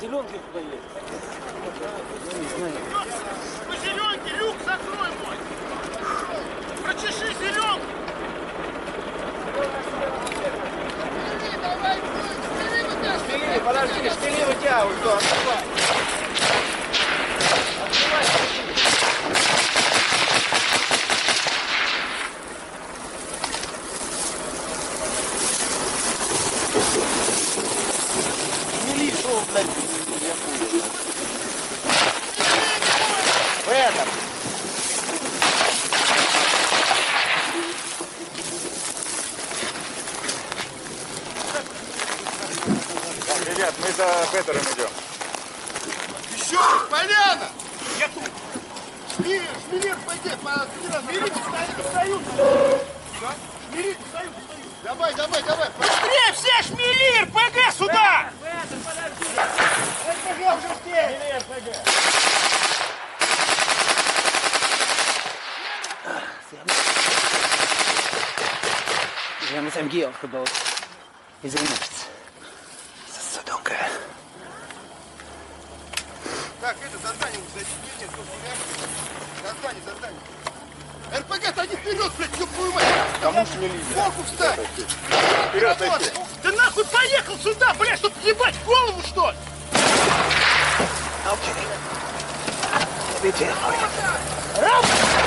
Зеленки туда есть. Я не знаю. По зеленке люк закрой мой! Прочеши зеленку! Давай, шпили вытягивай! Шпили, подожди, шпили вытягивай, что, открывай! Открывай, шпили, что, блядь, я хуй. В этом! Ребят, мы за Петером идем. Еще раз, поляна! Я тут! Шмелир, пойди, шмелир, встают! Шмелир, встают! Давай! Быстрее все, шмелир! ПГ сюда! ПГ уже здесь! Шмелир, ПГ! Sie haben das MG aufgebaut. Wir sehen nichts. Es ist so dunkel. Так, это задание уже задание. РПГ, тоди вперед, блядь, ёбаную мать! Кому шмели? Сбоку встань! Вперед, тащи! Да нахуй поехал сюда, блядь, чтоб ебать голову, что ли? Okay. Bitte, Freunde. Раз!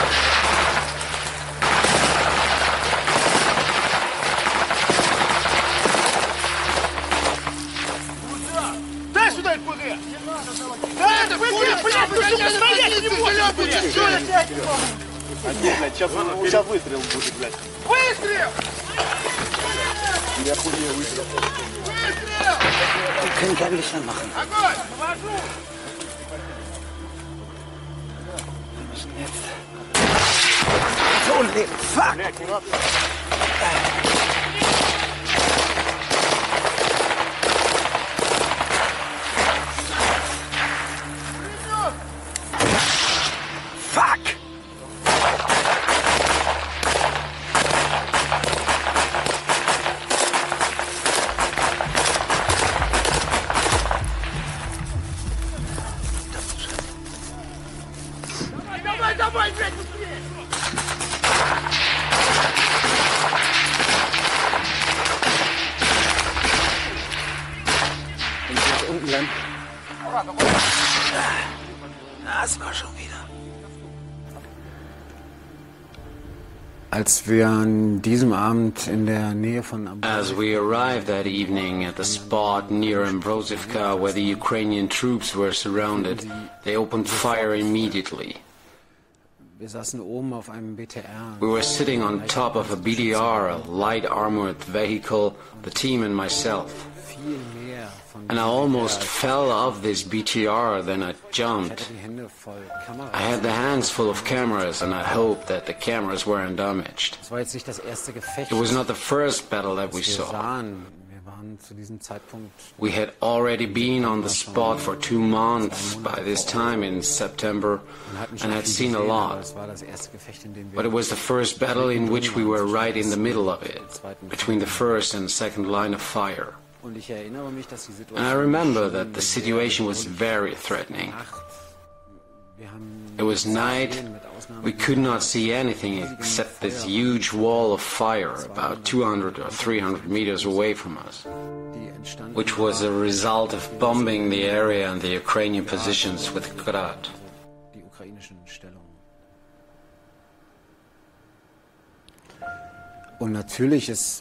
Дай сюда РПГ! Дай РПГ, блядь, ты что постоять не можешь, блядь! Что я тебя не могу? Сейчас выстрел будет, блядь. Выстрел! Я хуйня выстрел. Выстрел! Wir können kein Licht anmachen. Огонь! Повожу! Wir müssen jetzt so leben. Fuck! Блядь, не надо. Fuck! Давай, блядь, быстрее! Wenn wir jetzt unten landen. Das war schon wieder. Als wir an diesem Abend in der Nähe von As we arrived that evening at the spot near Ambrosivka where the Ukrainian troops were surrounded, they opened fire immediately. wir saßen oben auf einem BTR. We were sitting on top of a BDR, a light armored vehicle, the team and myself. Viel mehr von And I almost fell off this BTR, then I Ich jumped. hatte die Hände voll Kamera. I had the hands full of cameras and I hoped that the cameras weren't damaged. Es war jetzt nicht das erste Gefecht, It was not the first battle that we das wir saw. sahen. Wir waren zu diesem Zeitpunkt We had already been on the spot for 2 months by this time in September und hatten and schon had viel seen a gesehen, aber lot. es war das erste Gefecht, in dem wir But it was the first battle in which we were right in the middle of it, between the first and second line of fire. und ich erinnere mich, dass die Situation And I remember schon that the sehr situation was bedrohlich very threatening. war. Wir haben It was night. gesehen, mit Ausnahme We could not see anything except this huge wall of fire about 200 or 300 meters away from us, die entstanden which was a result of bombing the area and the Ukrainian positions with Grad. die ukrainischen Stellungen. Und natürlich ist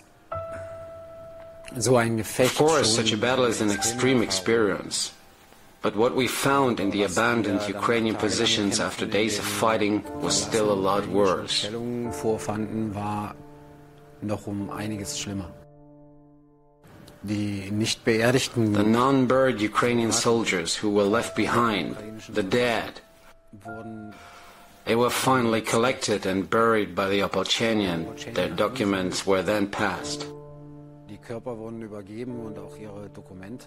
so ein Gefecht Of course, schon such a battle is an eine extreme Erfahrung. experience. But what we found in the abandoned Ukrainian positions after days of fighting was still a lot worse. Stellungen vorfanden, war noch einiges schlimmer. Die nicht beerdigten The non-buried Ukrainian soldiers who were left behind, the dead, wurden they were finally collected and buried by the Opolchenian. Their documents were then passed. Die Körper wurden übergeben und auch ihre Dokumente.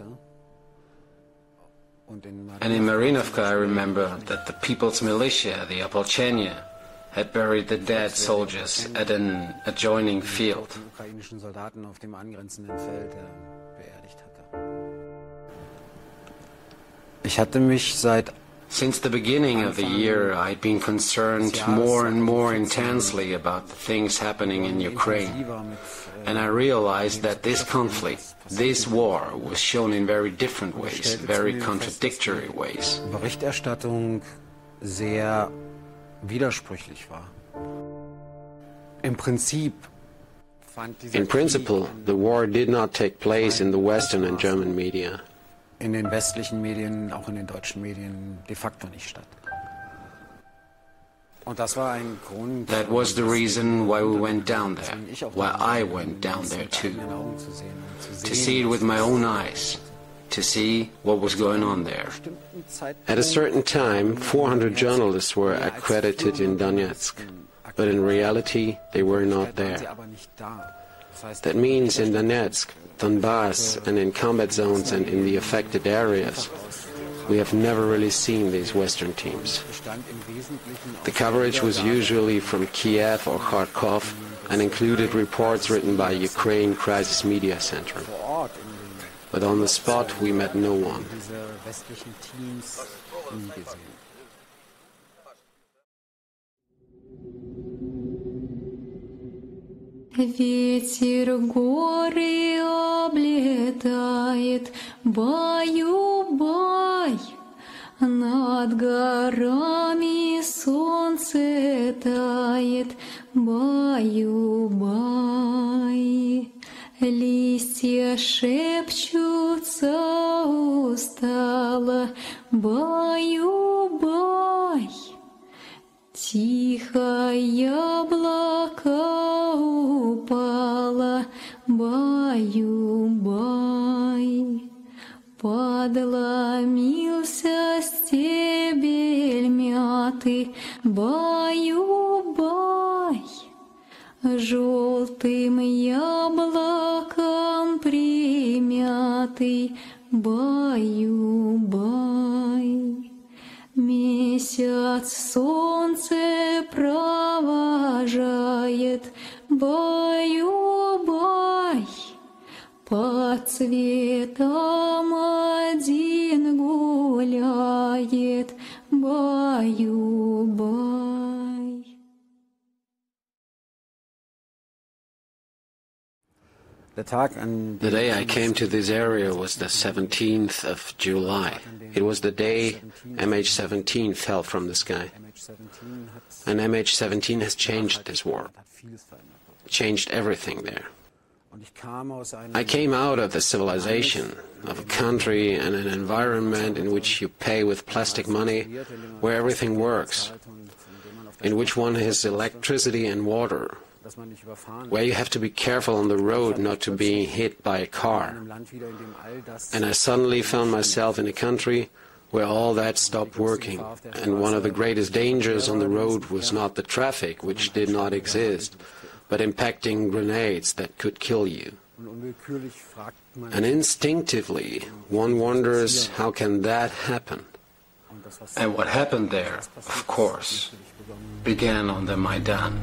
Und And in Marinovka I remember that the People's Militia, the Opolchenia, had buried the dead soldiers at an adjoining field. die ukrainischen Soldaten auf dem angrenzenden Feld beerdigt hatte. Ich hatte mich seit Since the beginning of the year, I'd been concerned more and more intensely about the things happening in Ukraine. And I realized that this conflict, this war, was shown in very different ways, very contradictory ways. Berichterstattung sehr widersprüchlich war. In principle, the war did not take place in the Western and German media. In den westlichen Medien, auch in den deutschen Medien, de facto nicht statt. Und das war ein Grund. That was the reason why we went down there, why I went down there too. To see it with my own eyes, to see what was going on there. At a certain time, 400 journalists were accredited in Donetsk, but in reality, they were not there. That means in Donetsk, Donbass, and in combat zones and in the affected areas, we have never really seen these Western teams. The coverage was usually from Kiev or Kharkov and included reports written by Ukraine Crisis Media Center. But on the spot, we met no one. Ветер горы облетает, баю-бай, над горами солнце тает, баю-бай. Листья шепчутся устало, баю-бай. Тихо яблоко упало, баю-бай. Подломился стебель мяты, баю-бай. Желтым яблоком примятый, баю-бай. Месяц солнце провожает, баю-бай. По цветам один гуляет, баю-бай. The day I came to this area was the 17th of July. It was the day MH17 fell from the sky. And MH17 has changed this war, changed everything there. I came out of the civilization, of a country and an environment in which you pay with plastic money, where everything works, in which one has electricity and water, where you have to be careful on the road not to be hit by a car. And I suddenly found myself in a country where all that stopped working, and one of the greatest dangers on the road was not the traffic, which did not exist, but impacting grenades that could kill you. And instinctively, one wonders, how can that happen? And what happened there, of course, began on the Maidan.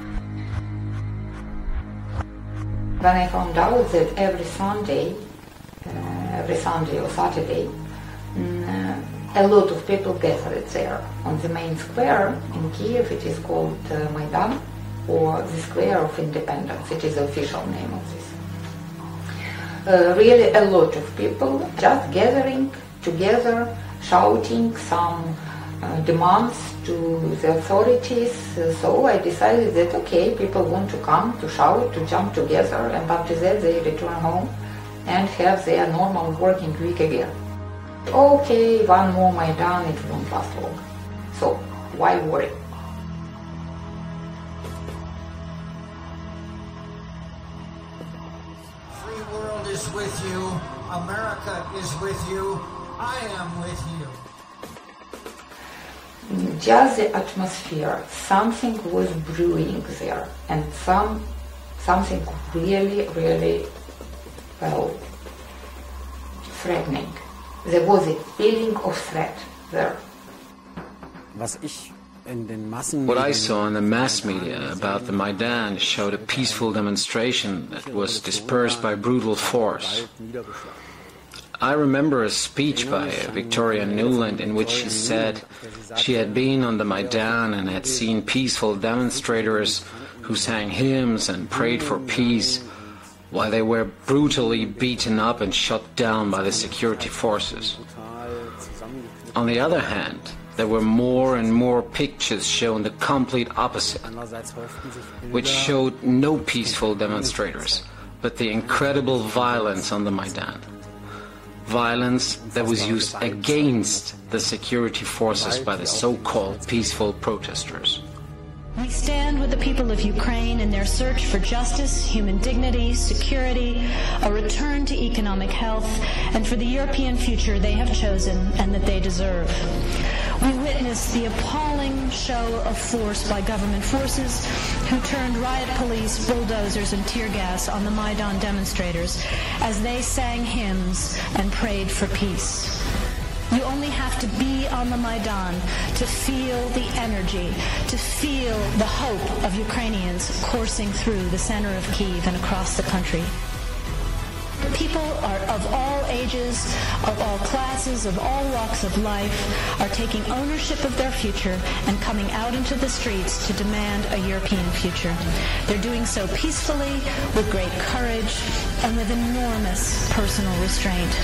When I found out that every Sunday or Saturday, a lot of people gathered there on the main square in Kiev. It is called Maidan, or the Square of Independence. It is the official name of this. Really a lot of people just gathering together, shouting some demands to the authorities. So I decided that, okay, people want to come, to shout, to jump together, and after that they return home and have their normal working week again. Okay, one more Maidan, it won't last long. So, why worry? Free world is with you. America is with you. I am with you. Just the atmosphere, something was brewing there, and something really, really, well, threatening. There was a feeling of threat there. What I saw in the mass media about the Maidan showed a peaceful demonstration that was dispersed by brutal force. I remember a speech by Victoria Nuland in which she said she had been on the Maidan and had seen peaceful demonstrators who sang hymns and prayed for peace while they were brutally beaten up and shot down by the security forces. On the other hand, there were more and more pictures showing the complete opposite, which showed no peaceful demonstrators, but the incredible violence on the Maidan. Violence that was used against the security forces by the so-called peaceful protesters. We stand with the people of Ukraine in their search for justice, human dignity, security, a return to economic health, and for the European future they have chosen and that they deserve. We witnessed the appalling show of force by government forces who turned riot police, bulldozers, and tear gas on the Maidan demonstrators as they sang hymns and prayed for peace. You only have to be on the Maidan to feel the energy, to feel the hope of Ukrainians coursing through the center of Kyiv and across the country. People are of all ages, of all classes, of all walks of life, are taking ownership of their future and coming out into the streets to demand a European future. They're doing so peacefully, with great courage, and with enormous personal restraint.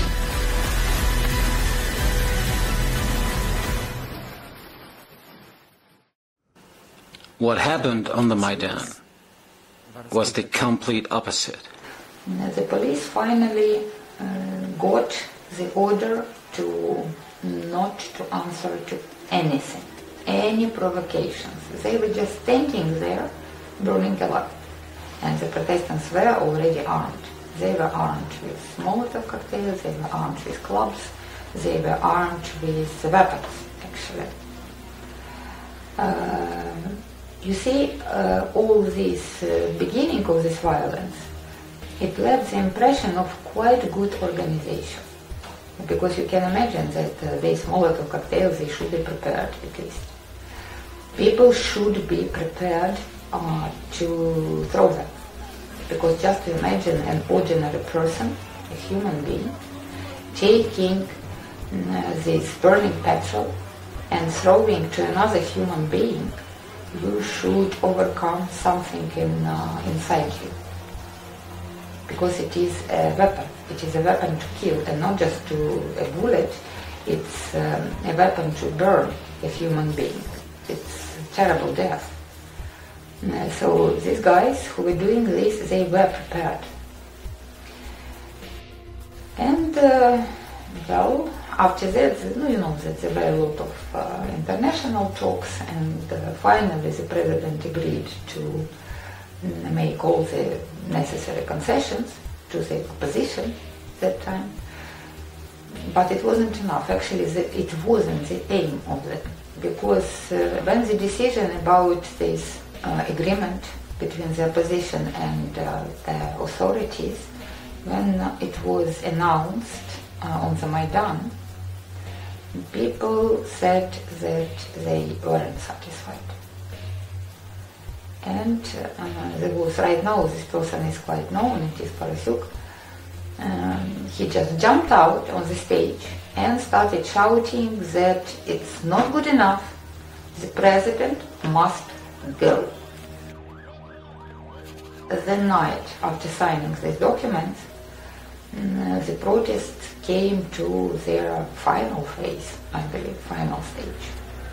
What happened on the Maidan was the complete opposite. The police finally got the order to not to answer to anything, any provocations. They were just standing there, burning a lot. And the protestants were already armed. They were armed with Molotov cocktails, they were armed with clubs, they were armed with weapons, actually. You see, all this beginning of this violence, it left the impression of quite good organization. Because you can imagine that these Molotov cocktails, they should be prepared at least. People should be prepared to throw them. Because just imagine an ordinary person, a human being, taking this burning petrol and throwing to another human being. You should overcome something inside you. Because it is a weapon. It is a weapon to kill, and not just a bullet. It's a weapon to burn a human being. It's a terrible death. So these guys who were doing this, they were prepared. And well, after that, you know that there were a lot of international talks, and finally the president agreed to make all the necessary concessions to the opposition that time. But it wasn't enough. Actually, it wasn't the aim of it, because when the decision about this agreement between the opposition and the authorities, when it was announced on the Maidan, people said that they weren't satisfied. And there was, right now, this person is quite known, it is Parasyuk. He just jumped out on the stage and started shouting that it's not good enough, the president must go. The night after signing these documents, the protests came to their final phase, I believe, final stage.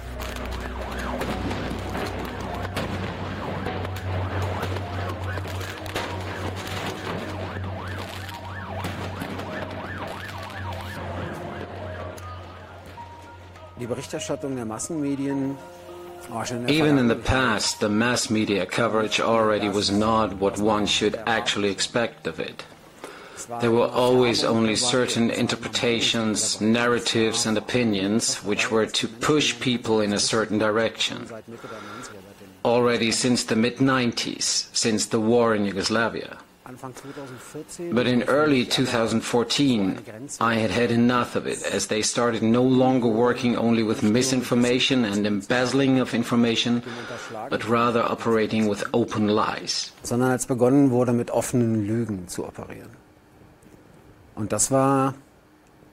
Die Berichterstattung der Massenmedien. Even in the past, the mass media coverage already was not what one should actually expect of it. There were always only certain interpretations, narratives and opinions which were to push people in a certain direction. Already since the mid-90s, since the war in Yugoslavia. But in early 2014, I had had enough of it, as they started no longer working only with misinformation and embezzling of information, but rather operating with open lies. Sondern als begonnen wurde, mit offenen Lügen zu operieren. Und das war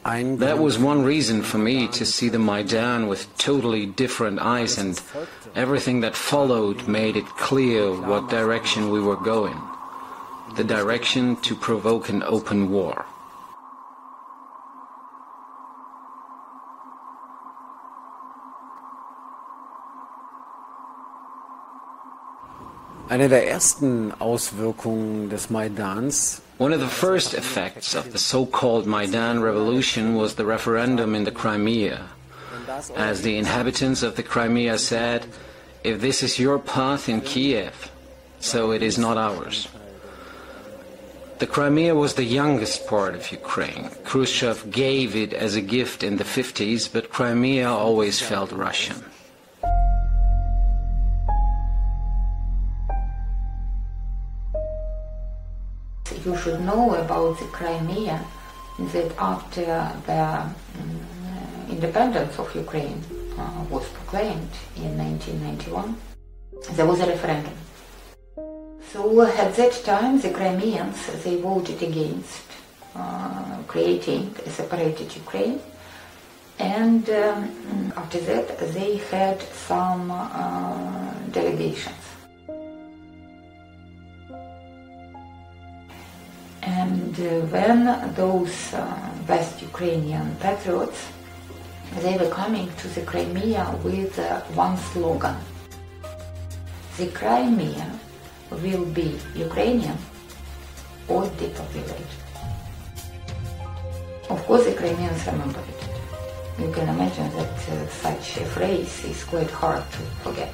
That was one reason for me to see the Maidan with totally different eyes, and everything that followed made it clear what direction we were going. The direction to provoke an open war. Eine der ersten Auswirkungen des Maidans. One of the first effects of the so-called Maidan revolution was the referendum in the Crimea. As the inhabitants of the Crimea said, if this is your path in Kiev, so it is not ours. The Crimea was the youngest part of Ukraine. Khrushchev gave it as a gift in the 50s, but Crimea always felt Russian. You should know about the Crimea that after the independence of Ukraine was proclaimed in 1991, there was a referendum. So at that time the Crimeans, they voted against creating a separated Ukraine, and after that they had some delegations. And when those West Ukrainian patriots, they were coming to the Crimea with one slogan: the Crimea will be Ukrainian or depopulated. Of course the Crimeans remembered it. You can imagine that such a phrase is quite hard to forget.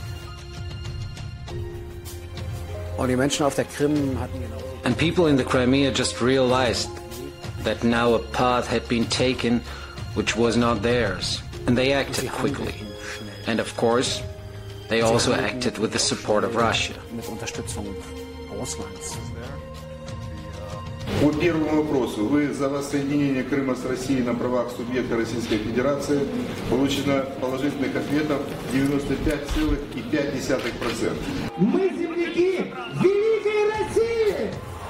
Und die Menschen auf der Krim hatten genau. And people in the Crimea just realized that now a path had been taken which was not theirs, and they acted quickly. And of course, they also acted with the support of Russia. По первому вопросу, вы за воссоединение Крыма с Россией на правах субъекта Российской Федерации, получено положительных ответов 95,5%. Мы земляки Великой России!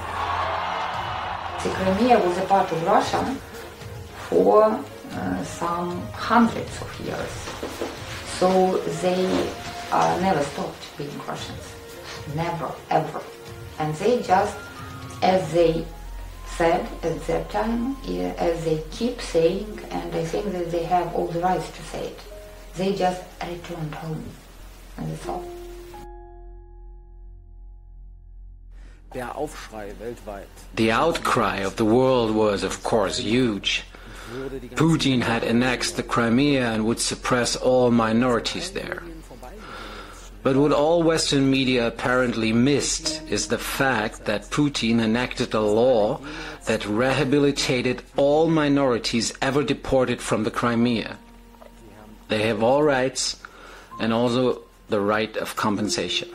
The Crimea was a part of Russia for some hundreds of years. So they never stopped being Russians. Never, ever. And they just, as they said at that time, as they keep saying, and I think that they have all the rights to say it, they just returned home. And that's all. The outcry of the world was, of course, huge. Putin had annexed the Crimea and would suppress all minorities there. But what all Western media apparently missed is the fact that Putin enacted a law that rehabilitated all minorities ever deported from the Crimea. They have all rights, and also the right of compensation.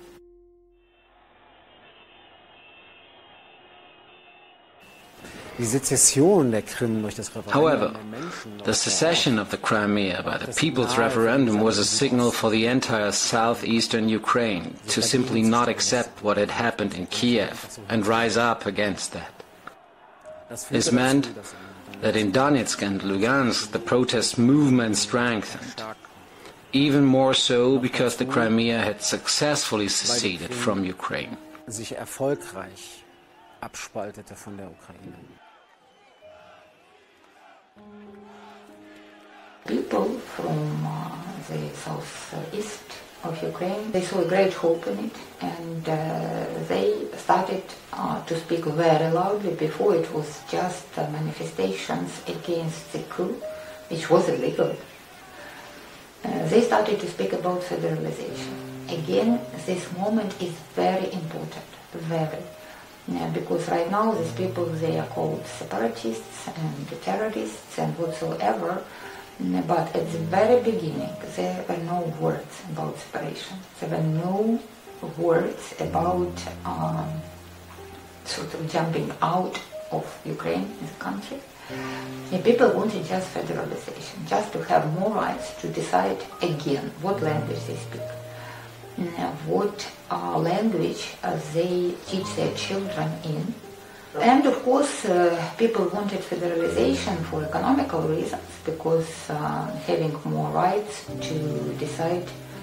However, the secession of the Crimea by the people's referendum was a signal for the entire southeastern Ukraine to simply not accept what had happened in Kiev and rise up against that. This meant that in Donetsk and Lugansk the protest movement strengthened, even more so because the Crimea had successfully seceded from Ukraine. People from the southeast of Ukraine, they saw a great hope in it, and they started to speak very loudly. Before it was just manifestations against the coup, which was illegal. They started to speak about federalization. Again, this moment is very important, very. Because right now these people, they are called separatists and terrorists and whatsoever. But at the very beginning, there were no words about separation. There were no words about sort of jumping out of Ukraine as a country. The people wanted just federalization, just to have more rights to decide again what language they speak, what language they teach their children in, And of course, people wanted federalization for economical reasons, because having more rights to decide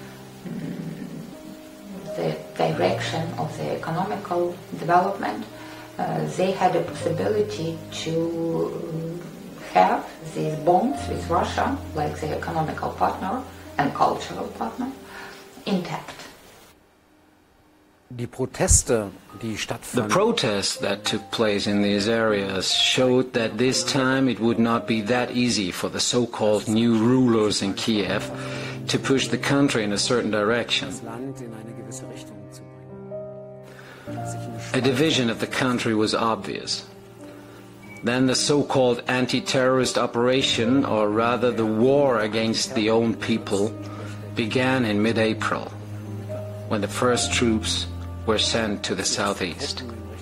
the direction of the economical development, they had a possibility to have these bonds with Russia, like the economical partner and cultural partner, intact. The protests that took place in these areas showed that this time it would not be that easy for the so-called new rulers in Kiev to push the country in a certain direction. A division of the country was obvious. Then the so-called anti-terrorist operation, or rather the war against the own people, began in mid-April, when the first troops were sent to the southeast.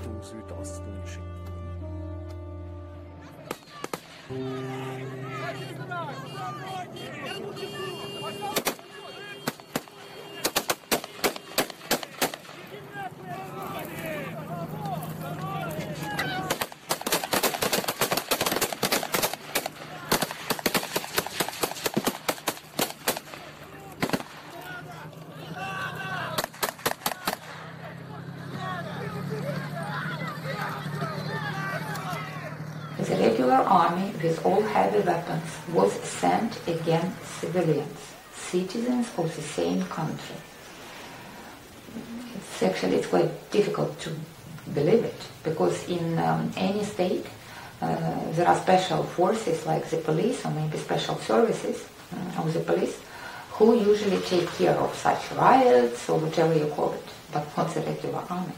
The regular army with all heavy weapons was sent against civilians, citizens of the same country. It's quite difficult to believe it, because in any state there are special forces like the police, or maybe special services of the police, who usually take care of such riots or whatever you call it, but not the regular army.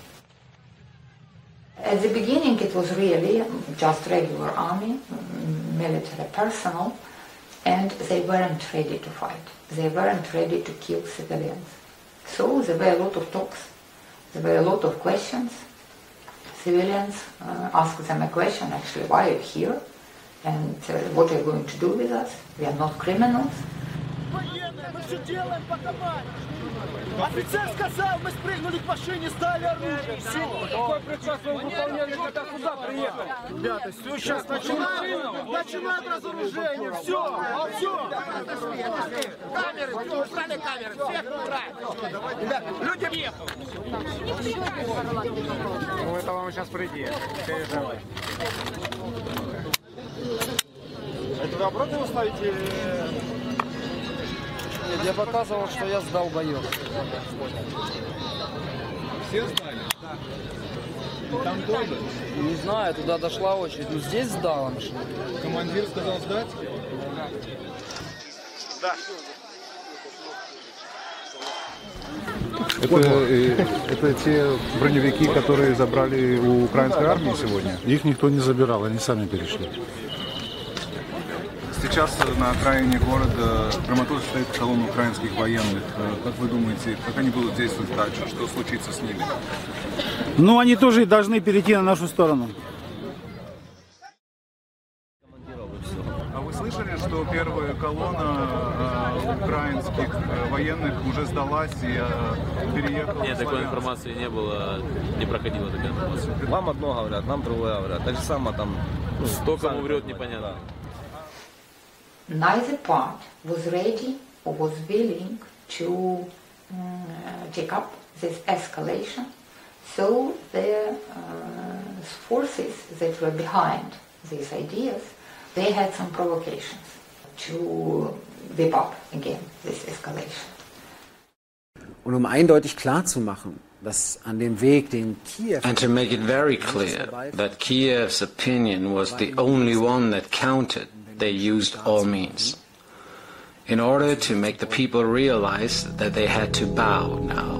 At the beginning it was really just regular army, military personnel, and they weren't ready to fight. They weren't ready to kill civilians. So there were a lot of talks, there were a lot of questions. Civilians asked them a question, actually, why are you here? And what are you going to do with us? We are not criminals. Мы все делаем по команде. Офицер сказал, мы спрыгнули к машине, стали оружие. Все. Какой приказ вы выполняли, когда сюда приехали? Ребята, все, сейчас начинают разоружение. Все, все. Камеры, убрали камеры, всех убрали. Ребят, люди въехали. Ну, это вам сейчас прийти. Это вы обратно его ставите? Нет, я показывал, что я сдал боек. Все сдали? Да. Там тоже? Не знаю, туда дошла очередь. Но здесь сдала машину. Командир сказал сдать? Да. Это те броневики, которые забрали у украинской армии сегодня? Их никто не забирал, они сами перешли. Сейчас на окраине города Краматорск стоит колонна украинских военных. Как вы думаете, как они будут действовать дальше? Что случится с ними? Ну, они тоже должны перейти на нашу сторону. А вы слышали, что первая колонна украинских военных уже сдалась и переехала? Нет, такой информации не было, не проходила такая информация. Вам одно говорят, нам другое говорят. Так же самое там... Кто кому врет, непонятно. Neither part was ready or was willing to take up this escalation, so the forces that were behind these ideas, they had some provocations to whip up again this escalation. Und eindeutig klar zu machen, dass an dem Weg, den Kiew... And to make it very clear that Kiev's opinion was the only one that counted, they used all means, in order to make the people realize that they had to bow now.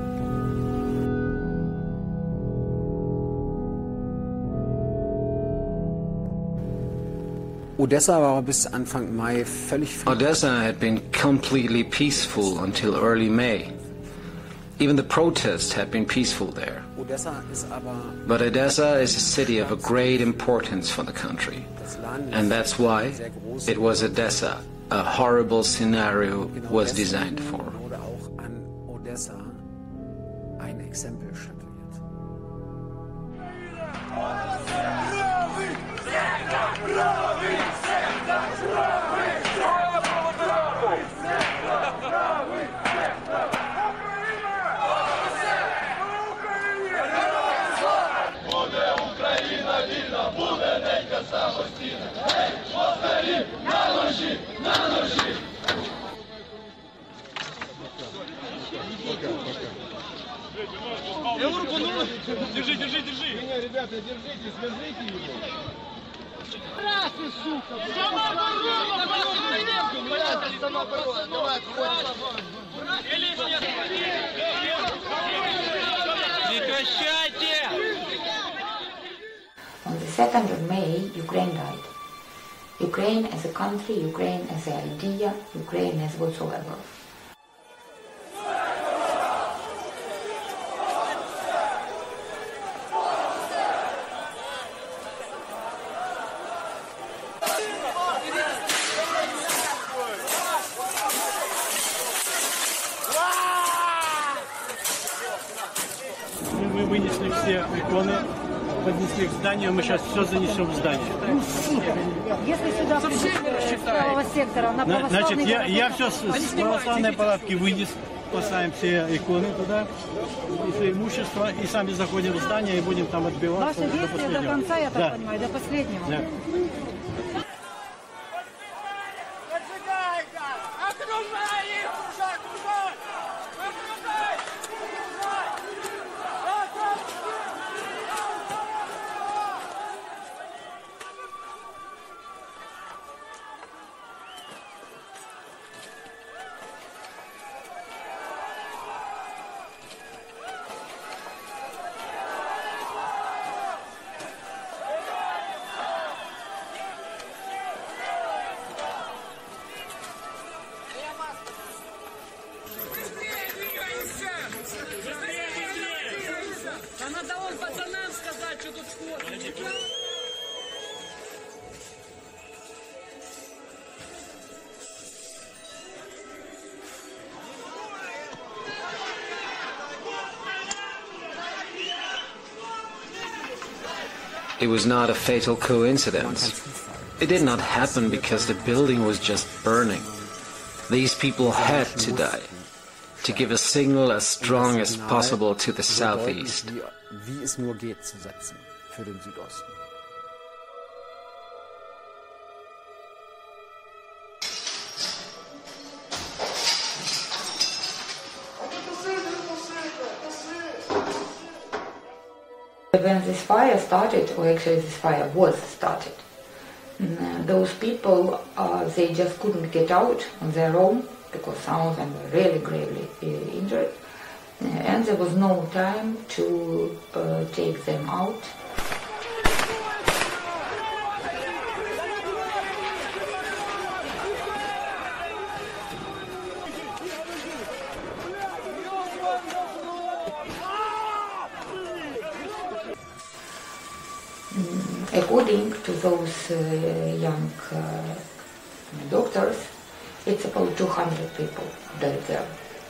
Odessa war bis Anfang Mai völlig friedlich. Odessa had been completely peaceful until early May. Even the protests had been peaceful there. But Odessa is a city of a great importance for the country. And that's why it was Odessa a horrible scenario was designed for. Держи, держи, держи! Не, ребята, держите, свяжите его! Красный, сука! Самооборона! Давай, Прекращайте! On the 2nd of May, Ukraine died. Ukraine as a country, Ukraine as an idea, Ukraine as whatsoever. Мы вынесли все иконы, поднесли к зданию, мы сейчас все занесем в здание. Если сюда с правого сектора на православный... Значит, я все с православной палатки вынес, поставим все иконы туда, и все имущество, и сами заходим в здание и будем там отбиваться. Ваше действие до конца, я так Да. понимаю, до последнего. Да. А надо он пацанам сказать, что тут входит. It was not a fatal coincidence. It did not happen because the building was just burning. These people had to die, to give a signal as strong as possible to the southeast. Wie es nur geht, zu setzen für den Südosten. When this fire started, or actually this fire was started, those people, they just couldn't get out on their own because some of them were really gravely injured, and there was no time to take them out. According to those young doctors, it's about 200 people died there.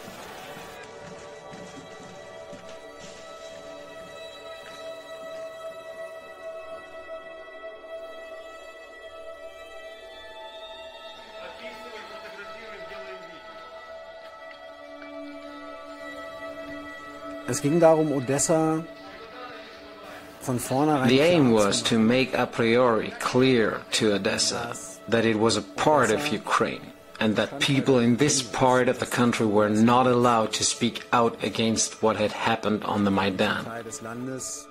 Es ging darum, Odessa von vornherein. The aim was to make a priori clear to Odessa that it was a part of Ukraine and that people in this part of the country were not allowed to speak out against what had happened on the Maidan. Des Landes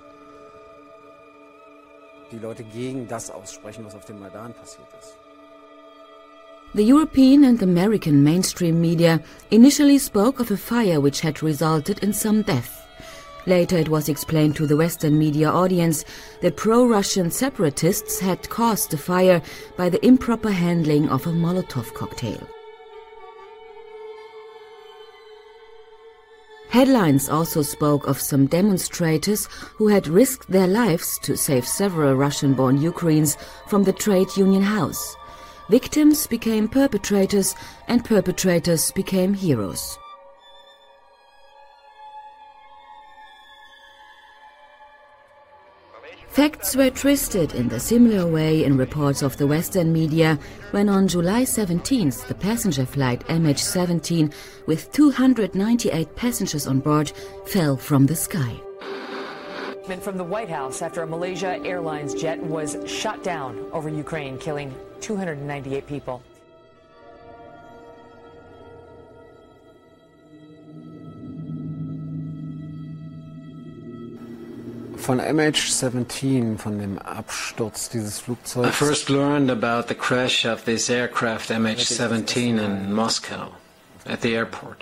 die Leute gegen das aussprechen, was auf dem Maidan passiert ist. The European and American mainstream media initially spoke of a fire which had resulted in some death. Later it was explained to the Western media audience that pro-Russian separatists had caused the fire by the improper handling of a Molotov cocktail. Headlines also spoke of some demonstrators who had risked their lives to save several Russian-born Ukrainians from the trade union house. Victims became perpetrators, and perpetrators became heroes. Facts were twisted in the similar way in reports of the Western media when on July 17th the passenger flight MH17 with 298 passengers on board fell from the sky. From the White House after a Malaysia Airlines jet was shot down over Ukraine, killing 298 people. von MH17, von dem Absturz dieses I Flugzeugs. first learned about the crash of this aircraft MH17 in Moscow, at the airport.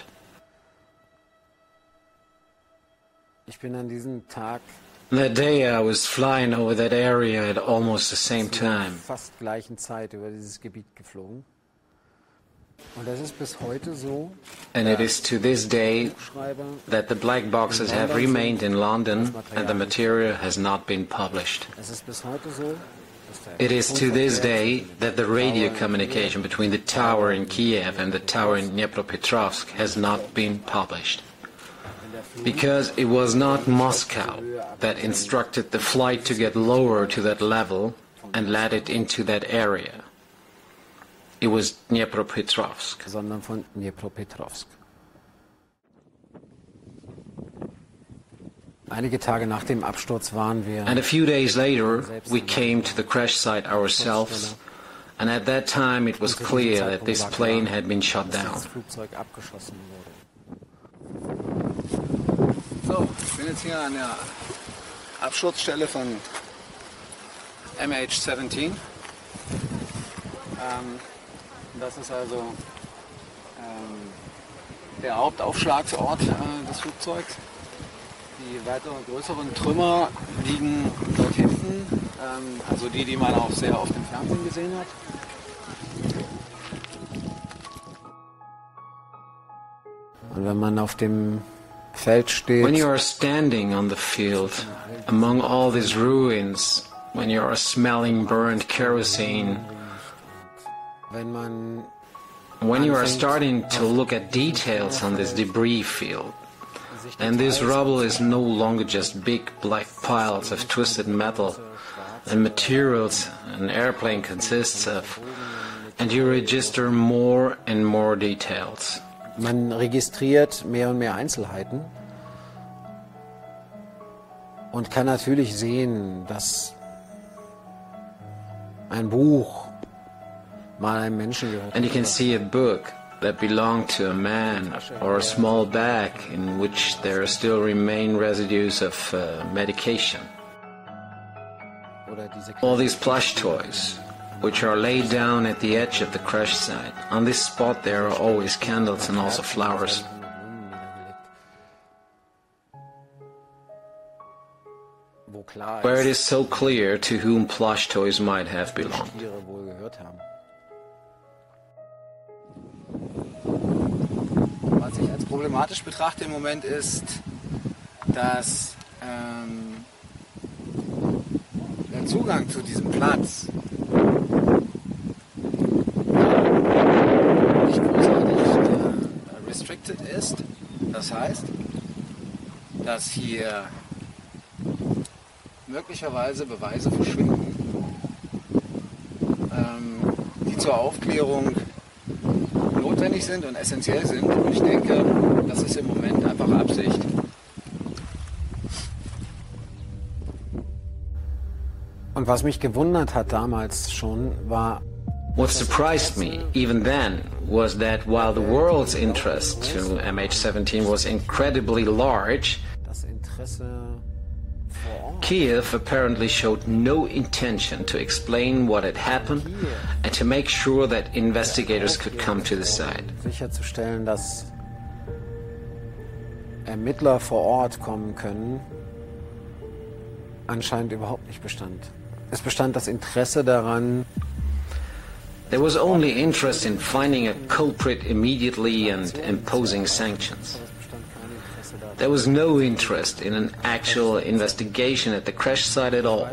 Ich bin an diesem Tag That day I was flying over that area at almost the same time. fast gleichen Zeit über dieses Gebiet geflogen. Und das ist bis heute so. And it is to this day that the black boxes have remained in London and the material has not been published. Es ist bis heute so. It is to this day that the radio communication between the tower in Kiev and the tower in Dnipropetrovsk has not been published. Because it was not Moscow that instructed the flight to get lower to that level and let it into that area. It was Dnipropetrovsk. Sondern von Dnipropetrovsk. Einige Tage nach dem Absturz waren wir. And a few days later, we came to the crash site ourselves, and at that time it was clear that this plane had been shot down. Das Flugzeug abgeschossen wurde. So, ich bin jetzt hier an der Absturzstelle von MH17. Das ist also der Hauptaufschlagsort des Flugzeugs. Die weiteren größeren Trümmer liegen dort hinten, also die man auch sehr oft im Fernsehen gesehen hat. Und wenn man auf dem Feld steht, When you are standing on the field, among all these ruins, when you are smelling burnt kerosene, wenn man when you are starting to look at details on this debris field, and this rubble is no longer just big black piles of twisted metal and materials an airplane consists of, and you register more and more details. Man registriert mehr und mehr Einzelheiten und kann natürlich sehen, dass ein Buch mal einem Menschen gehört. And you can see a book that belonged to a man, or a small bag in which there still remain residues of medication. All these plush toys, which are laid down at the edge of the crash site. On this spot there are always candles and also flowers. Where it is so clear to whom plush toys might have belonged. Was ich als problematisch betrachte im Moment ist, dass der Zugang zu diesem Platz nicht großartig restricted ist. Das heißt, dass hier möglicherweise Beweise verschwinden, die zur Aufklärung notwendig sind und essentiell sind. Und ich denke, das ist im Moment einfach Absicht. Und was mich gewundert hat damals schon, war, what surprised me even then was that while the world's interest to MH17 was incredibly large, das Interesse vor Ort, Kiev apparently showed no intention to explain what had happened and to make sure that investigators could come to the site. sicherzustellen, dass Ermittler vor Ort kommen können, anscheinend überhaupt nicht bestand. Es bestand das Interesse daran, There was only interest in finding a culprit immediately and imposing sanctions. There was no interest in an actual investigation at the crash site at all.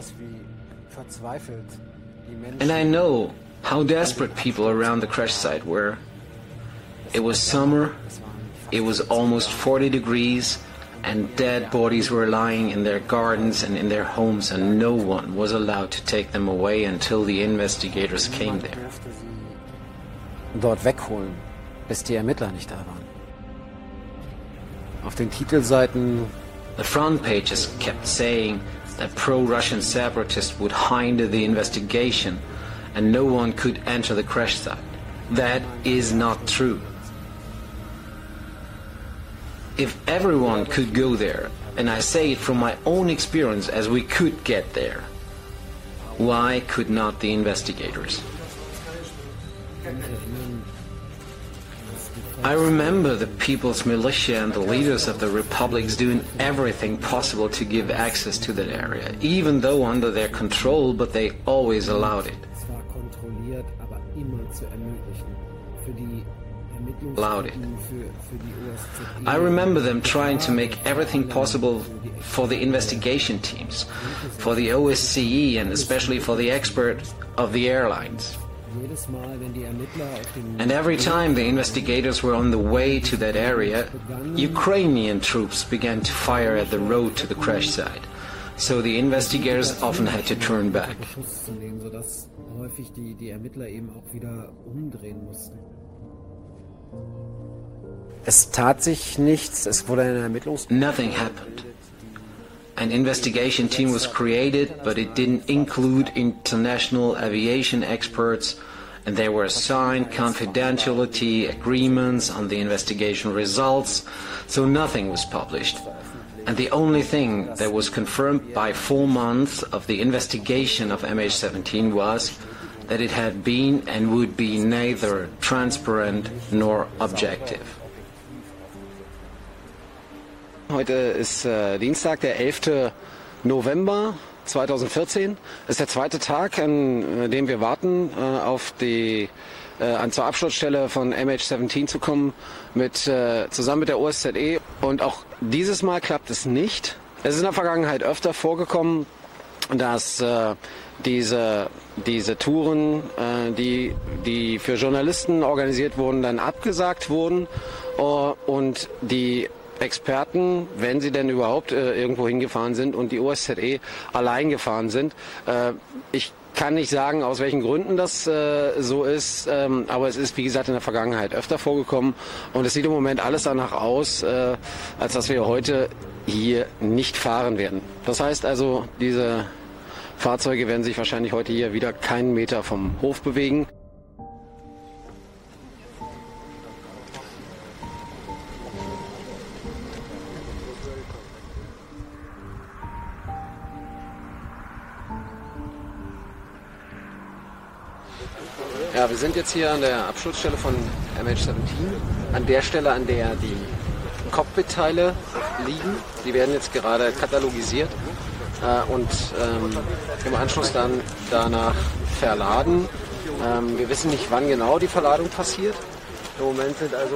And I know how desperate people around the crash site were. It was summer, it was almost 40 degrees, and dead bodies were lying in their gardens and in their homes, and no one was allowed to take them away until the investigators came there. dort wegholen, bis die Ermittler nicht da waren. Auf den Titelseiten The front pages kept saying that pro-Russian separatists would hinder the investigation and no one could enter the crash site. That is not true. If everyone could go there, And I say it from my own experience as we could get there. Why could not the investigators? I remember the People's Militia and the leaders of the republics doing everything possible to give access to that area, even though under their control, but they always allowed it. I remember them trying to make everything possible for the investigation teams, for the OSCE, and especially for the expert of the airlines. And every time the investigators were on the way to that area, Ukrainian troops began to fire at the road to the crash site. So the investigators often had to turn back. Es tat sich nichts, es wurde eine Nothing happened. An investigation team was created, but it didn't include international aviation experts, and there were signed confidentiality agreements on the investigation results, so nothing was published. And the only thing that was confirmed by 4 months of the investigation of MH17 was that it had been and would be neither transparent nor objective. Heute ist Dienstag, der 11. November 2014. Das ist der zweite Tag, an dem wir warten, zur Absturzstelle von MH17 zu kommen, zusammen mit der OSZE. Und auch dieses Mal klappt es nicht. Es ist in der Vergangenheit öfter vorgekommen, dass diese Touren, die für Journalisten organisiert wurden, dann abgesagt wurden und die Experten, wenn sie denn überhaupt irgendwo hingefahren sind und die OSZE allein gefahren sind. Ich kann nicht sagen, aus welchen Gründen das so ist, aber es ist, wie gesagt, in der Vergangenheit öfter vorgekommen und es sieht im Moment alles danach aus, als dass wir heute hier nicht fahren werden. Das heißt also, diese Fahrzeuge werden sich wahrscheinlich heute hier wieder keinen Meter vom Hof bewegen. Ja, wir sind jetzt hier an der Absturzstelle von MH17, an der Stelle, an der die Cockpit-Teile liegen. Die werden jetzt gerade katalogisiert und im Anschluss dann danach verladen. Wir wissen nicht, wann genau die Verladung passiert. Im Moment sind also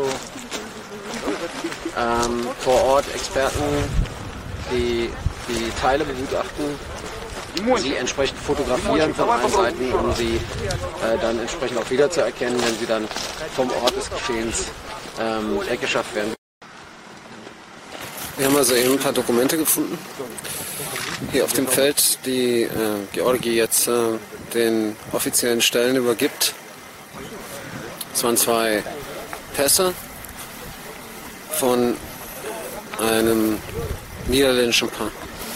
vor Ort Experten, die die Teile begutachten, sie entsprechend fotografieren von allen Seiten, um sie dann entsprechend auch wiederzuerkennen, wenn sie dann vom Ort des Geschehens weggeschafft werden. Wir haben also eben ein paar Dokumente gefunden, hier auf dem Feld, die Georgi jetzt den offiziellen Stellen übergibt. Es waren 2 Pässe von einem niederländischen Paar.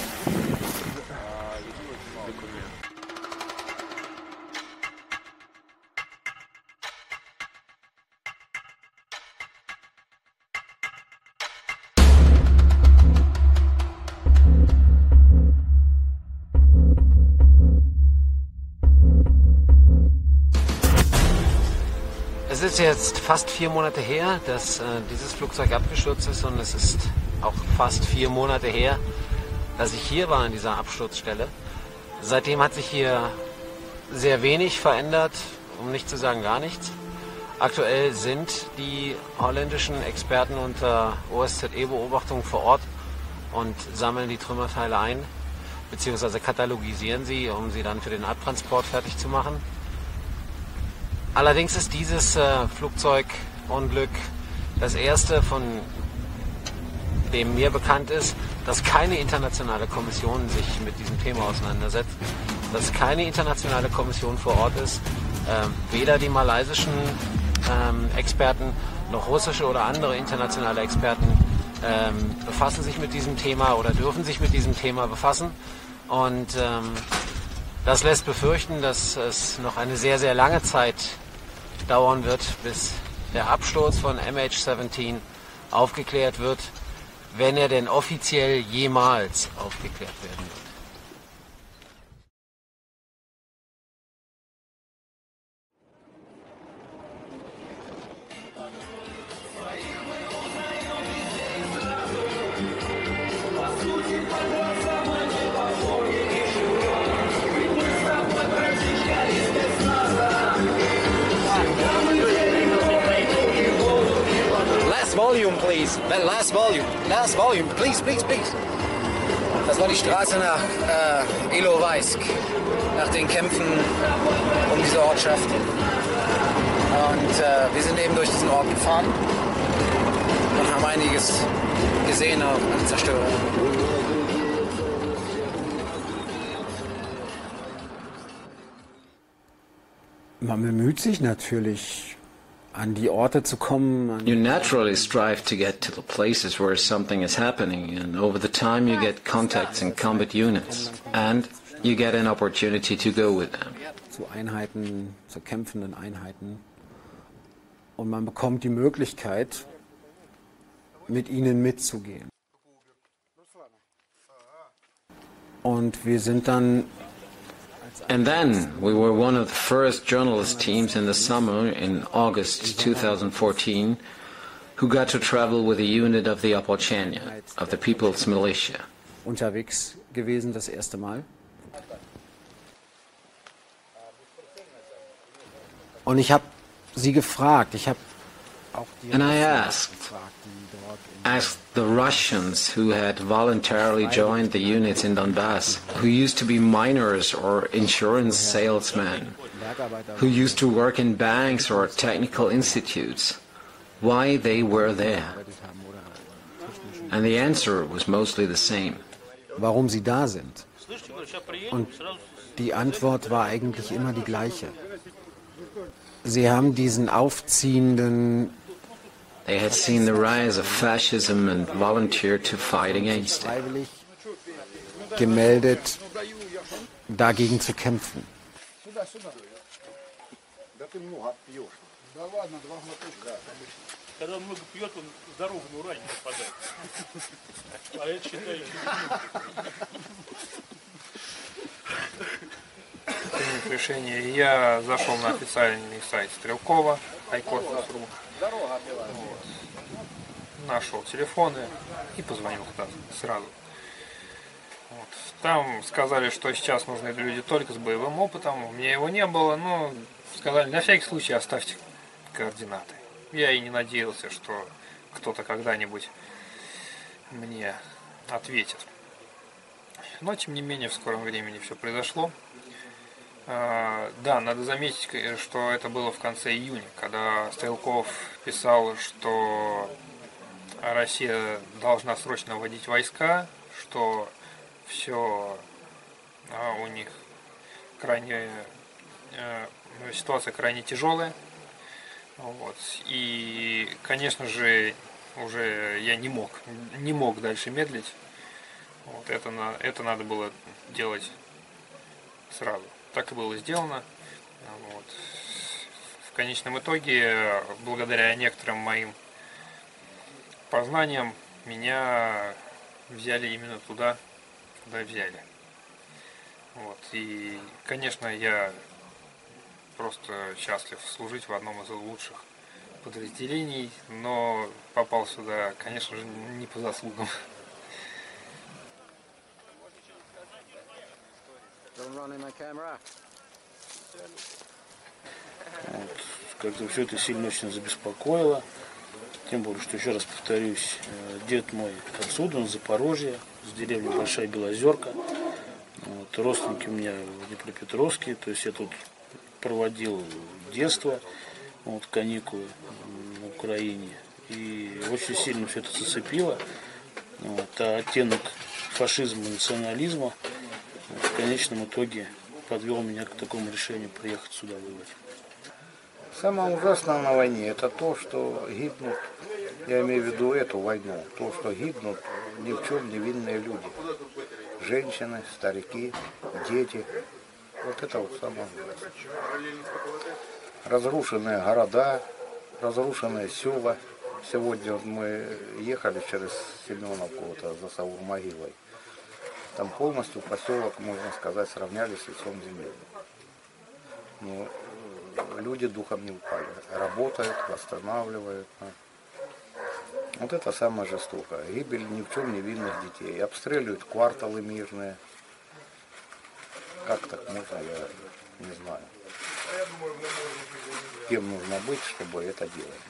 Es ist jetzt fast 4 Monate her, dass dieses Flugzeug abgestürzt ist und es ist auch fast 4 Monate her, dass ich hier war an dieser Absturzstelle. Seitdem hat sich hier sehr wenig verändert, um nicht zu sagen gar nichts. Aktuell sind die holländischen Experten unter OSZE-Beobachtung vor Ort und sammeln die Trümmerteile ein, beziehungsweise katalogisieren sie, um sie dann für den Abtransport fertig zu machen. Allerdings ist dieses Flugzeugunglück das erste, von dem mir bekannt ist, dass keine internationale Kommission sich mit diesem Thema auseinandersetzt, dass keine internationale Kommission vor Ort ist, weder die malaysischen Experten noch russische oder andere internationale Experten befassen sich mit diesem Thema oder dürfen sich mit diesem Thema befassen. Und das lässt befürchten, dass es noch eine sehr, sehr lange Zeit dauern wird, bis der Absturz von MH17 aufgeklärt wird. wenn er denn offiziell jemals aufgeklärt werden wird. Volume, please. Last volume, please. Das war die Straße nach Ilovaisk, nach den Kämpfen um diese Ortschaft. Und wir sind eben durch diesen Ort gefahren und haben einiges gesehen auch an Zerstörung. Man bemüht sich natürlich, an die Orte zu kommen. You naturally strive to get to the places where something is happening, and over the time you get contacts in combat units, and you get an opportunity to go with them. Zu Einheiten, zu kämpfenden Einheiten. Und man bekommt die Möglichkeit, mit ihnen mitzugehen. Und wir sind dann And then we were one of the first journalist teams in the summer in August 2014 who got to travel with a unit of the Opolchania, of the People's Militia. Unterwegs gewesen das erste Mal. Und ich habe sie gefragt, And I asked the Russians who had voluntarily joined the units in Donbass, who used to be miners or insurance salesmen, who used to work in banks or technical institutes, why they were there. And the answer was mostly the same. Warum sie da sind. Und die Antwort war eigentlich immer die gleiche. Sie haben diesen aufziehenden They had seen the rise of fascism and volunteered to fight against it. Gemeldet, dagegen zu kämpfen. Когда много пьет, он здоровый, но ранее попадает. А это считаю. Приняв решение, я зашел на официальный сайт Стрелкова, iCorpus.ru, нашел телефоны и позвонил туда сразу. Вот. Там сказали, что сейчас нужны люди только с боевым опытом, у меня его не было, но сказали, на всякий случай оставьте координаты. Я и не надеялся, что кто-то когда-нибудь мне ответит. Но, тем не менее, в скором времени все произошло. Да, надо заметить, что это было в конце июня, когда Стрелков писал, что Россия должна срочно вводить войска, что все у них ситуация крайне тяжелая. Вот. И, конечно же, уже я не мог дальше медлить. Вот. Это надо было делать сразу. Так и было сделано. Вот. В конечном итоге, благодаря некоторым моим познаниям, меня взяли именно туда, куда взяли. Вот. И, конечно, я просто счастлив служить в одном из лучших подразделений, но попал сюда, конечно же, не по заслугам. Вот. Как-то все это сильно очень забеспокоило. Тем более, что, еще раз повторюсь, дед мой отсюда, он с Запорожья, с деревни Большая Белозерка. Вот. Родственники у меня в Днепропетровске, то есть я тут проводил детство, вот, каникулы на Украине. И очень сильно все это зацепило. Вот. А оттенок фашизма и национализма в конечном итоге подвел меня к такому решению приехать сюда воевать. Самое ужасное на войне это то, что гибнут, я имею в виду эту войну, то, что гибнут ни в чем невинные люди. Женщины, старики, дети. Вот это вот самое ужасное. Разрушенные города, разрушенные села, Сегодня мы ехали через Семеновку за Саур-могилой. Там полностью поселок, можно сказать, сравняли с лицом земли. Но люди духом не упали. Работают, восстанавливают. Вот это самое жестокое. Гибель ни в чем невинных детей. Обстреливают кварталы мирные. Как так можно, я не знаю. Кем нужно быть, чтобы это делать?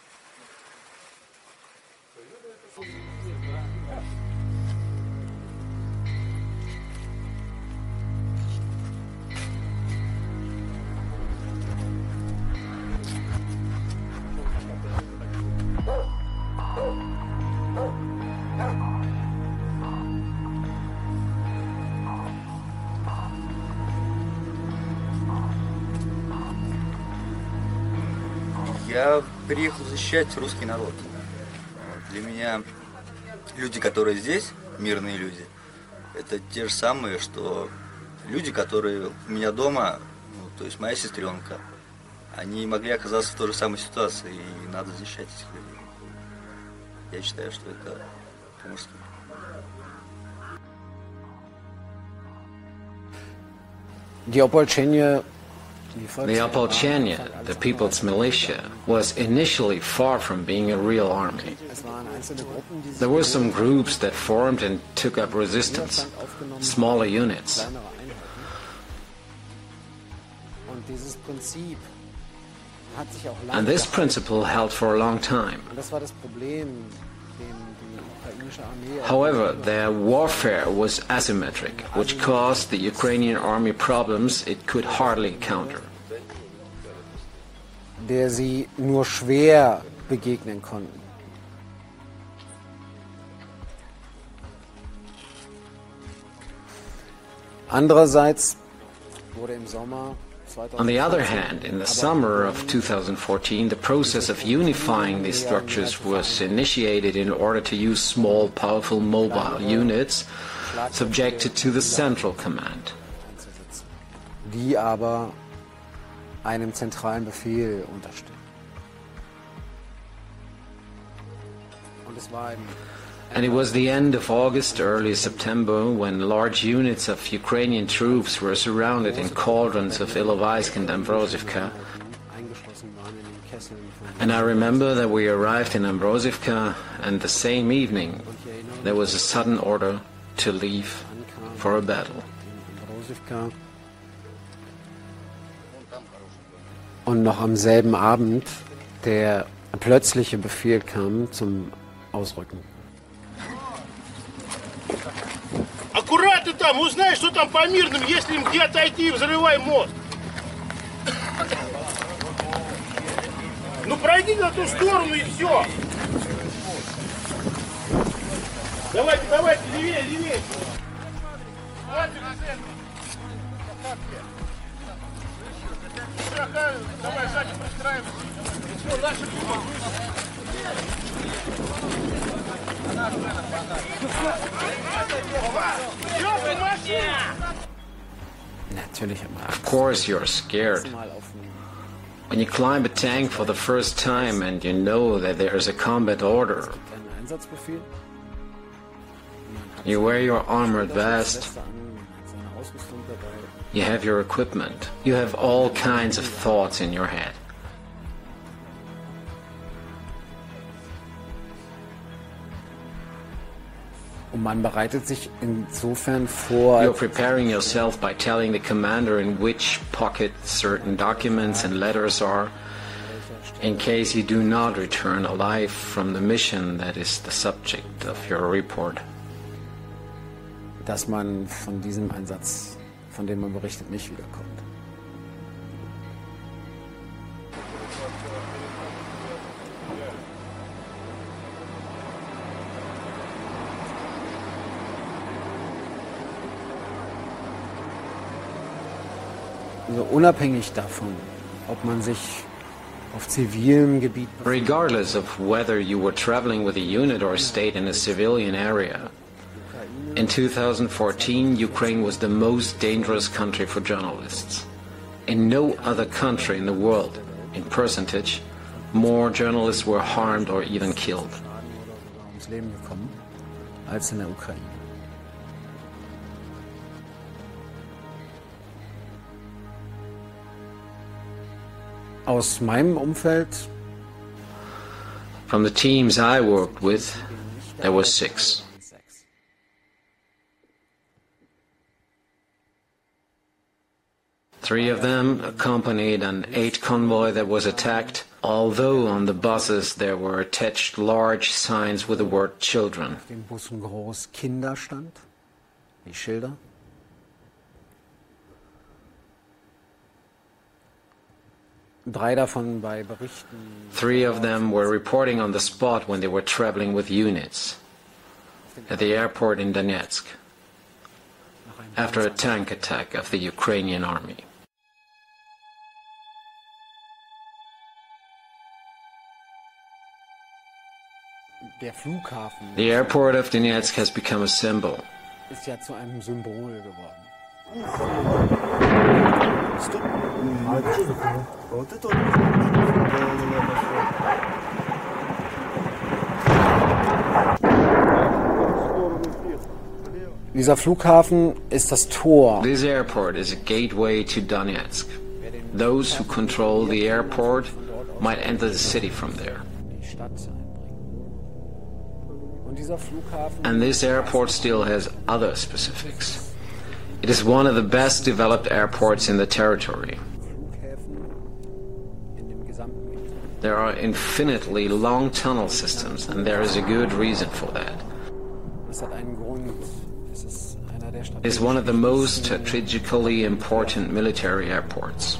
Я приехал защищать русский народ. Для меня люди, которые здесь, мирные люди, это те же самые, что люди, которые у меня дома, ну, то есть моя сестренка, они могли оказаться в той же самой ситуации, и надо защищать этих людей. Я считаю, что это по-мужски. The Opolchenia, the people's militia, was initially far from being a real army. There were some groups that formed and took up resistance, smaller units. And this principle held for a long time. However, their warfare was asymmetric, which caused the Ukrainian army problems it could hardly counter. Der sie nur schwer begegnen konnten. Andererseits wurde im Sommer On the other hand, in the summer of 2014, the process of unifying these structures was initiated in order to use small, powerful mobile units subjected to the central command. Die aber einem zentralen Befehl unterstehen. Und es war And it was the end of August, early September, when large units of Ukrainian troops were surrounded in cauldrons of Ilovaisk and Ambrosivka. And I remember that we arrived in Ambrosivka, and the same evening there was a sudden order to leave for a battle. Und noch am selben Abend der plötzliche Befehl kam zum Ausrücken. Аккуратно там, узнай, что там по мирным, если им где отойти, взрывай мост. Ну пройди на ту сторону и все. Давайте, давайте, левее, левее. Давай, сзади пристраивайся. Все, наши Of course you're scared. When you climb a tank for the first time and you know that there's a combat order, you wear your armored vest, you have your equipment, you have all kinds of thoughts in your head. Und man bereitet sich insofern vor. You're preparing yourself by telling the commander in which pocket certain documents and letters are, in case you do not return alive from the mission that is the subject of your report. Dass man von diesem Einsatz, von dem man berichtet, nicht wiederkommt. Also unabhängig davon, ob man sich auf zivilem Gebiet befindet. Regardless of whether you were traveling with a unit or stayed in a civilian area, in 2014 Ukraine was the most dangerous country for journalists. In no other country in the world, in percentage, More journalists were harmed or even killed. Ums Leben gekommen als in der Ukraine. Aus meinem Umfeld, from the teams I worked with, there were 6. Three of them accompanied an aid convoy that was attacked, although on the buses there were attached large signs with the word children. Auf den Bussen groß Kinder stand, die Schilder. Three of them were reporting on the spot when they were traveling with units at the airport in Donetsk after a tank attack of the Ukrainian army. The airport of Donetsk has become a symbol. Ist ja zu einem Symbol geworden. Dieser Flughafen ist das Tor. This airport is a gateway to Donetsk. Those who control the airport might enter the city from there. And this airport still has other specifics. It is one of the best developed airports in the territory. There are infinitely long tunnel systems, and there is a good reason for that. It is one of the most strategically important military airports.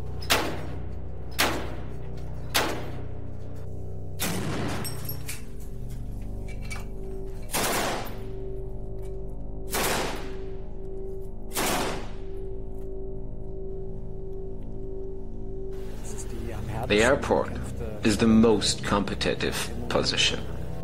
The airport is the most competitive position.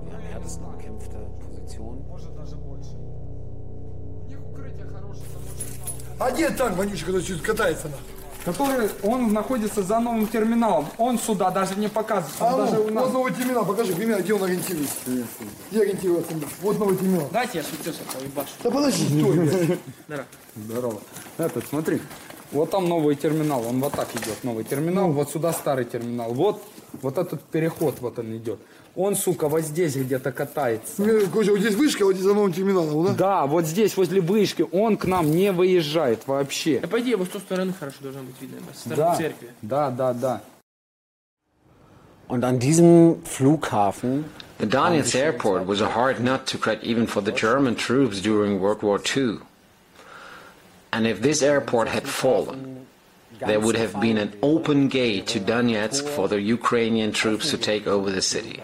А где танк, вонючий, который чуть катается? Который, он находится за новым терминалом. Он сюда даже не показывает. Даже у нас новый терминал, покажи, где он ориентируется. Где ориентируется? Вот новый терминал. Дайте я шутер поебашу. Да подожди, стой. Здорово. Этот, смотри. Вот там новый терминал, он вот так идет, новый терминал, вот сюда старый терминал. Вот этот переход, вот он идет. Он, сука, вот здесь где-то катается. Вот здесь вышка, вот здесь за новым терминалом, да? Да, вот здесь, возле вышки, он к нам не выезжает вообще. Да, по идее, вот с той стороны хорошо должно быть видно, со стороны церкви. Да. Und an diesem Flughafen... The Donetsk airport was a hard nut to crack even for the German troops during World War II. And if this airport had fallen, there would have been an open gate to Donetsk for the Ukrainian troops to take over the city.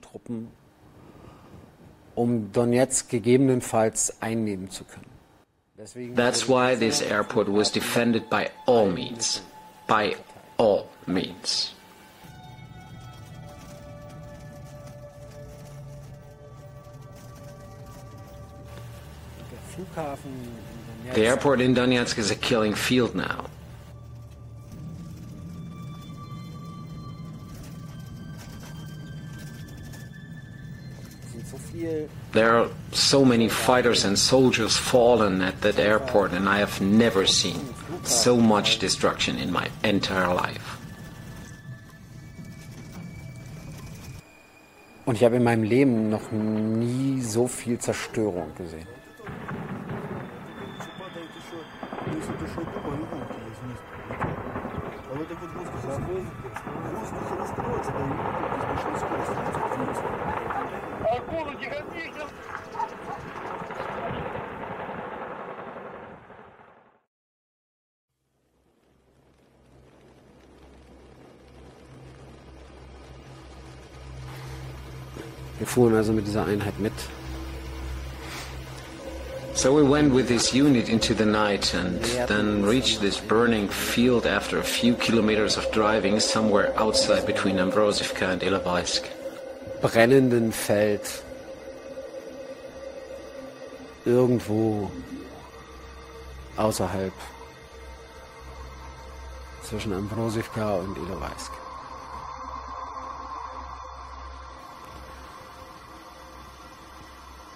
Donetsk gegebenenfalls einnehmen zu können. That's why this airport was defended by all means. By all means. The airport in Donetsk is a killing field now. There are so many fighters and soldiers fallen at that airport, and I have never seen so much destruction in my entire life. Und ich habe in meinem Leben noch nie so viel Zerstörung gesehen. Wir fuhren also mit dieser Einheit mit. So we went with this unit into the night and then reached this burning field after a few kilometers of driving somewhere outside between Ambrosivka and Ilovaisk. Brennenden Feld. Irgendwo außerhalb zwischen Ambrosivka und Ilovaisk.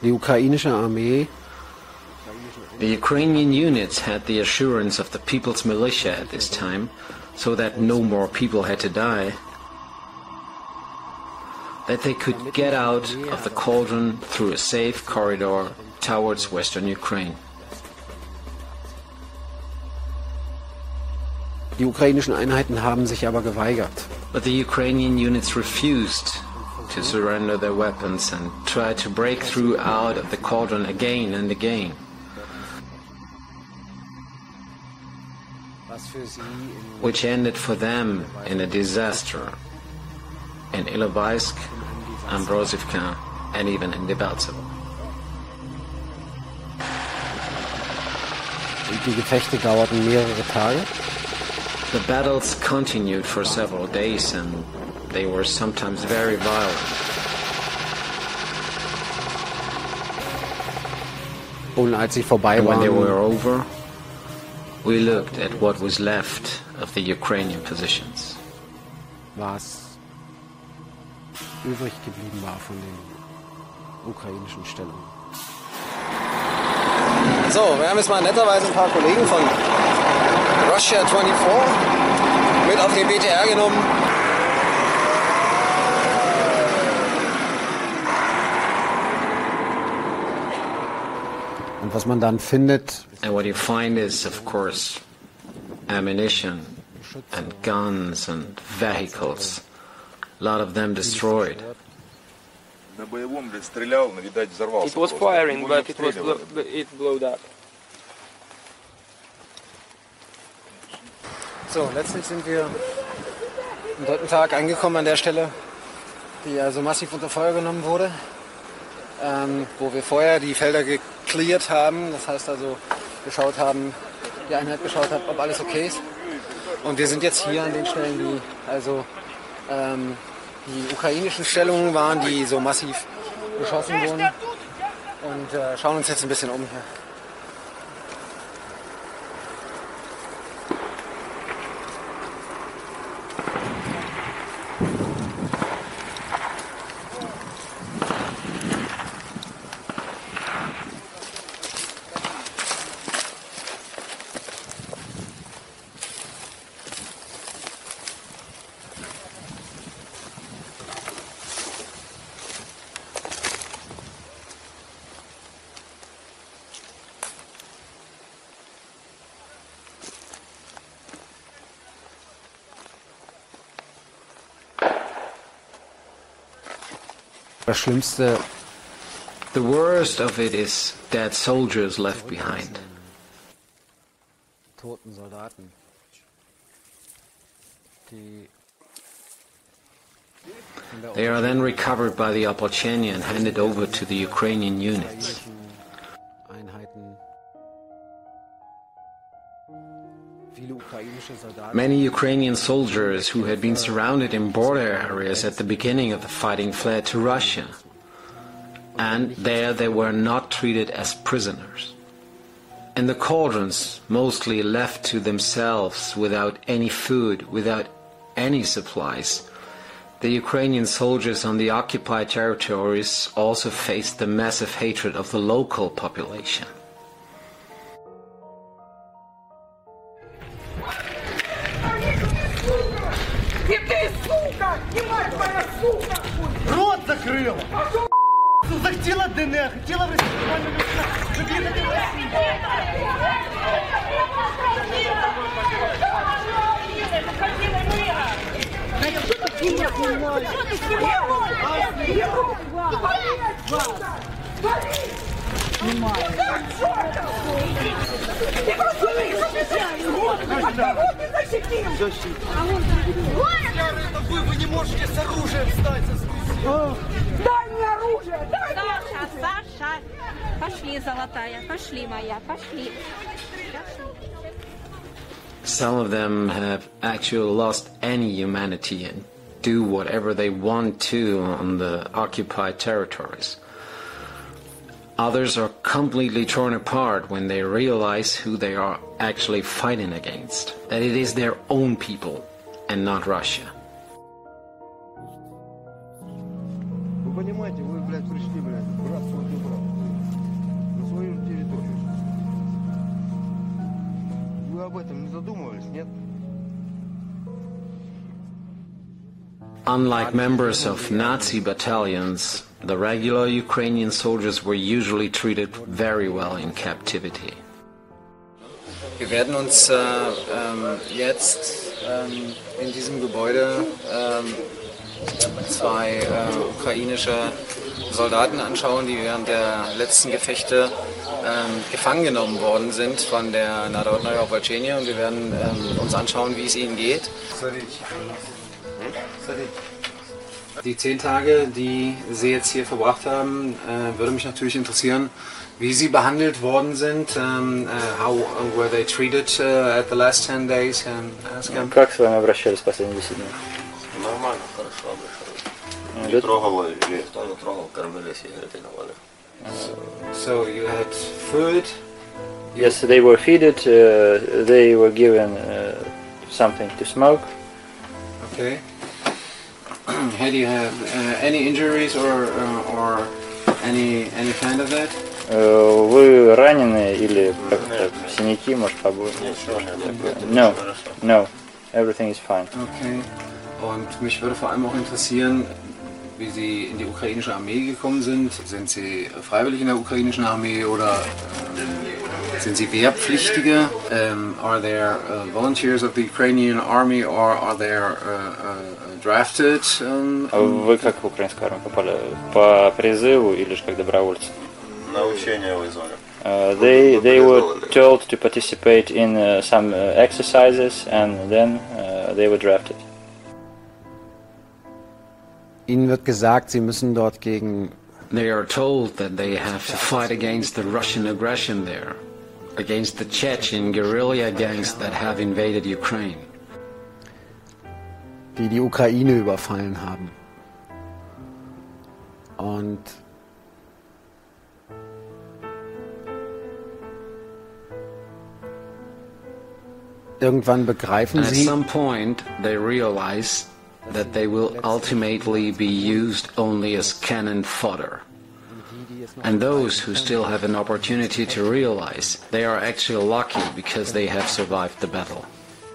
Die ukrainische Armee. The Ukrainian units had the assurance of the People's Militia at this time, so that no more people had to die, that they could get out of the cauldron through a safe corridor towards western Ukraine. Die ukrainischen Einheiten haben sich aber geweigert. But the Ukrainian units refused to surrender their weapons and tried to break through out of the cauldron again and again. Which ended for them in a disaster in Ilovaisk, Ambrosivka, and even in Debaltsevo. Die Gefechte dauerten mehrere Tage. The battles continued for several days and they were sometimes very violent. Und als sie vorbei And when they waren, were over, we looked at what was left of the Ukrainian positions. was übrig geblieben war von den ukrainischen Stellungen. So, wir haben jetzt mal netterweise ein paar Kollegen von Russia 24 mit auf den BTR genommen. Und was man dann findet, And what you find is, of course, ammunition and guns and vehicles. A lot of them destroyed. На боевом стрелял, но, видать, взорвался. It was firing, but it blew up. so, letztlich sind wir am 3. Tag angekommen an der Stelle, die also massiv unter Feuer genommen wurde, wo wir vorher die Felder gecleart haben, das heißt also geschaut haben, die Einheit geschaut hat, ob alles okay ist. Und wir sind jetzt hier an den Stellen, die also die ukrainischen Stellungen waren, die so massiv beschossen wurden, und schauen uns jetzt ein bisschen um hier. Das Schlimmste, The worst of it is dead soldiers left behind. toten Soldaten, die They are then recovered by the Opolchenia and handed over to the Ukrainian units. Einheiten, viele ukrainische Soldaten, Many Ukrainian soldiers who had been surrounded in border areas at the beginning of the fighting fled to Russia, and there they were not treated as prisoners. In the cauldrons, mostly left to themselves without any food, without any supplies, the Ukrainian soldiers on the occupied territories also faced the massive hatred of the local population. Рот закрыла! Захотела ДНР, хотела в Россию. Вы не можете с оружием встать. Дай мне оружие! Дай мне Саша, Саша, пошли, золотая, пошли, моя, пошли. Some of them have actually lost any humanity and do whatever they want to on the occupied territories. Others are completely torn apart when they realize who they are actually fighting against, that it is their own people and not Russia. понимаете, вы, блядь, пришли, блядь, брат своего брата. На свою территорию. Вы об этом не задумывались, нет? Unlike members of Nazi battalions, the regular Ukrainian soldiers were usually treated very well in captivity. Wir werden uns jetzt in diesem Gebäude zwei ukrainische Soldaten anschauen, die während der letzten Gefechte gefangen genommen worden sind von der Narodnaya Opolchenia, und wir werden uns anschauen, wie es ihnen geht. Die 10 Tage, die Sie jetzt hier verbracht haben, würde mich natürlich interessieren, wie Sie behandelt worden sind. How were they treated at the last 10 days? Как с вами обращались последние 10 дней? Нормально, хорошо обращались. Не трогало, или никто не трогал, кормили, сигареты давали. So you had food? Yes, they were fed. They were given something to smoke. Okay. Had you have any injuries or any kind of that? Вы ранены или как-то синяки, может, побои? No, no, everything is fine. Okay. Und mich würde vor allem auch interessieren, wie Sie in die ukrainische Armee gekommen sind. Sind Sie freiwillig in der ukrainischen Armee oder sind Sie Wehrpflichtige? Are there volunteers of the Ukrainian army or are there drafted? Вы как в украинскую армию попали? По призыву или же как добровольцы? На учения вызвали. They were told to participate in some exercises and then they were drafted. Ihnen wird gesagt, Sie müssen dort gegen... They are told that they have to fight against the Russian aggression there, against the Chechen guerrilla gangs that have invaded Ukraine. Die Ukraine überfallen haben. Und irgendwann begreifen Sie, at some point they realize that they will ultimately be used only as cannon fodder. And those who still have an opportunity to realize they are actually lucky because they have survived the battle.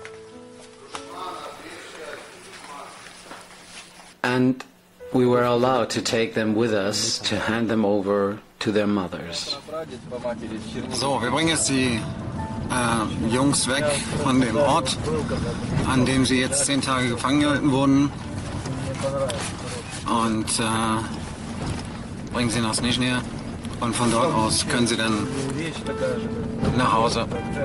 And we were allowed to take them with us to hand them over to their mothers. So, wir bringen jetzt die Jungs weg von dem Ort, an dem sie jetzt 10 Tage gefangen gehalten wurden, und bringen sie nach Snizhny, und von dort aus können sie dann nach Hause.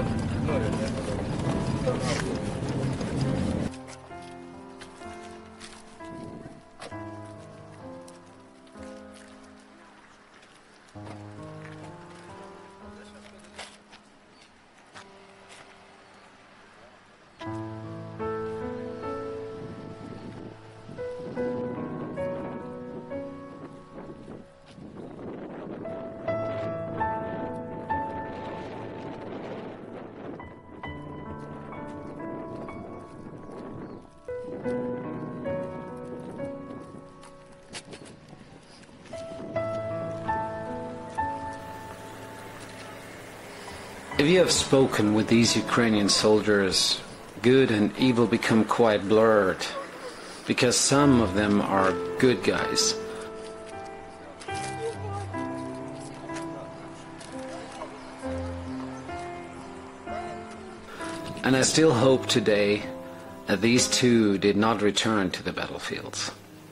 If you have spoken with these Ukrainian soldiers, good and evil become quite blurred, because some of them are good guys. And I still hope today that these two did not return to the battlefields.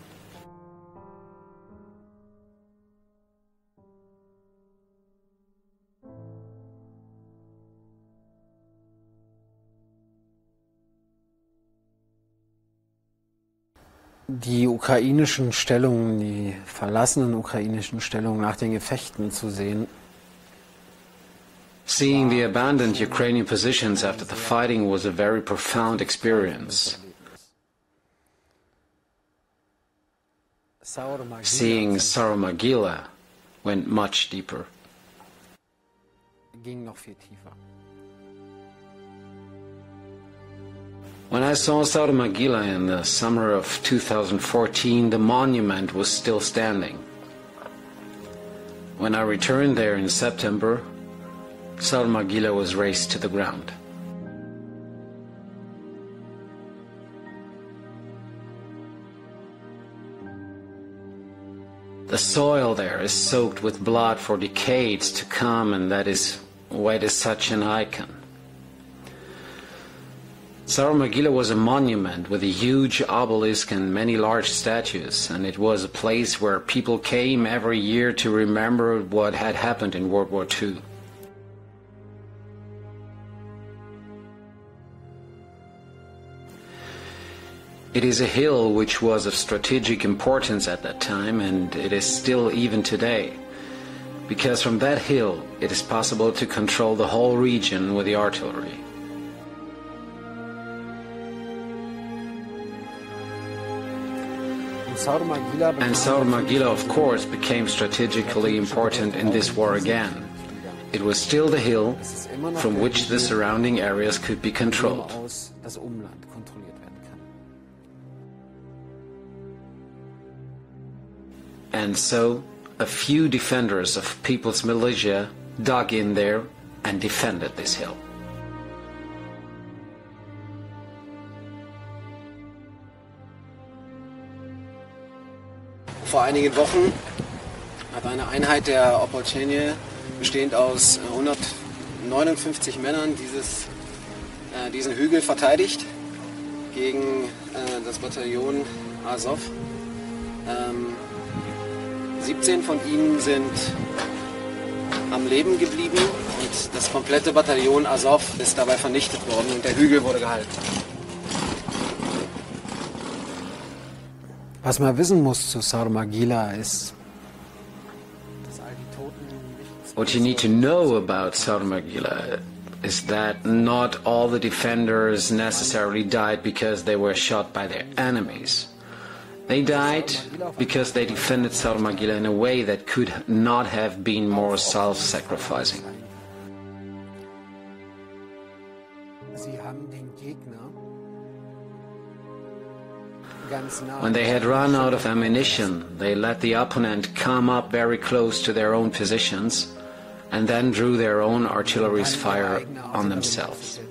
Die ukrainischen Stellungen, die verlassenen ukrainischen Stellungen nach den Gefechten zu sehen. Seeing the abandoned Ukrainian positions after the fighting was a very profound experience. Seeing Saromagila went much deeper. When I saw Saudomagila in the summer of 2014, the monument was still standing. When I returned there in September, Saudomagila was razed to the ground. The soil there is soaked with blood for decades to come, and that is why it is such an icon. Saudomagila was a monument with a huge obelisk and many large statues, and it was a place where people came every year to remember what had happened in World War II. It is a hill which was of strategic importance at that time, and it is still even today, because from that hill it is possible to control the whole region with the artillery. And Saudomagila, of course, became strategically important in this war again. It was still the hill from which the surrounding areas could be controlled. And so, a few defenders of People's Militia dug in there and defended this hill. Vor einigen Wochen hat eine Einheit der Opolchenie, bestehend aus 159 Männern, diesen Hügel verteidigt gegen das Bataillon Azov. 17 von ihnen sind am Leben geblieben und das komplette Bataillon Azov ist dabei vernichtet worden und der Hügel wurde gehalten. Was man wissen muss zu Saudomagila ist, dass all die Toten nicht... What you need to know about Saudomagila is that not all the defenders necessarily died because they were shot by their enemies. They died because they defended Saudomagila in a way that could not have been more self-sacrificing. When they had run out of ammunition, they let the opponent come up very close to their own positions and then drew their own artillery's fire on themselves.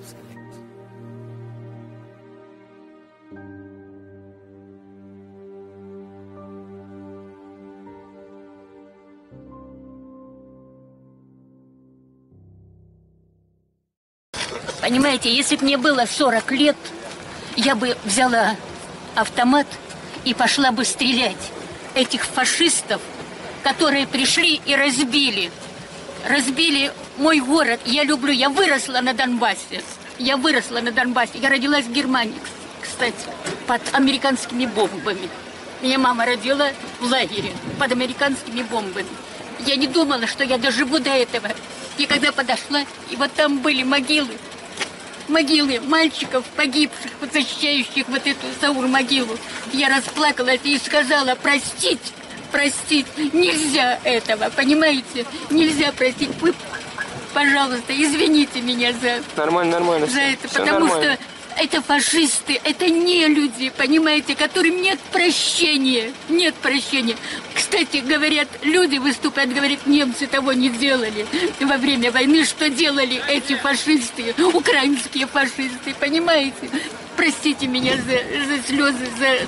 Понимаете, если бы мне было 40 лет, я бы взяла автомат и пошла бы стрелять этих фашистов, которые пришли и разбили мой город. Я выросла на Донбассе. Я родилась в Германии, кстати, под американскими бомбами. Меня мама родила в лагере под американскими бомбами. Я не думала, что я доживу до этого. И когда подошла, и вот там были могилы мальчиков, погибших, вот защищающих вот эту Саур-могилу. Я расплакалась и сказала: простить, нельзя этого, понимаете? Нельзя простить. Вы, пожалуйста, извините меня за это, потому что это фашисты, это не люди, понимаете, которым нет прощения. Кстати, говорят, люди выступают, говорят, немцы того не делали во время войны, что делали эти фашисты, украинские фашисты, понимаете? Простите меня за слезы,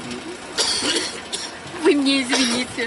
вы мне извините.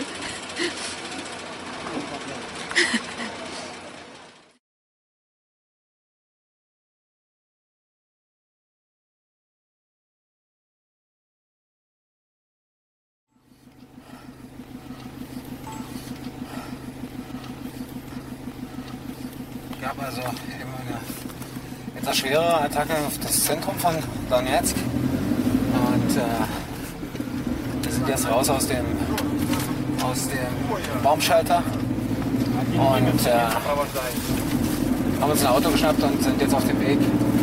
Es gab also eben eine etwas schwere Attacke auf das Zentrum von Donetsk und wir sind jetzt raus aus dem Baumschalter und haben uns ein Auto geschnappt und sind jetzt auf dem Weg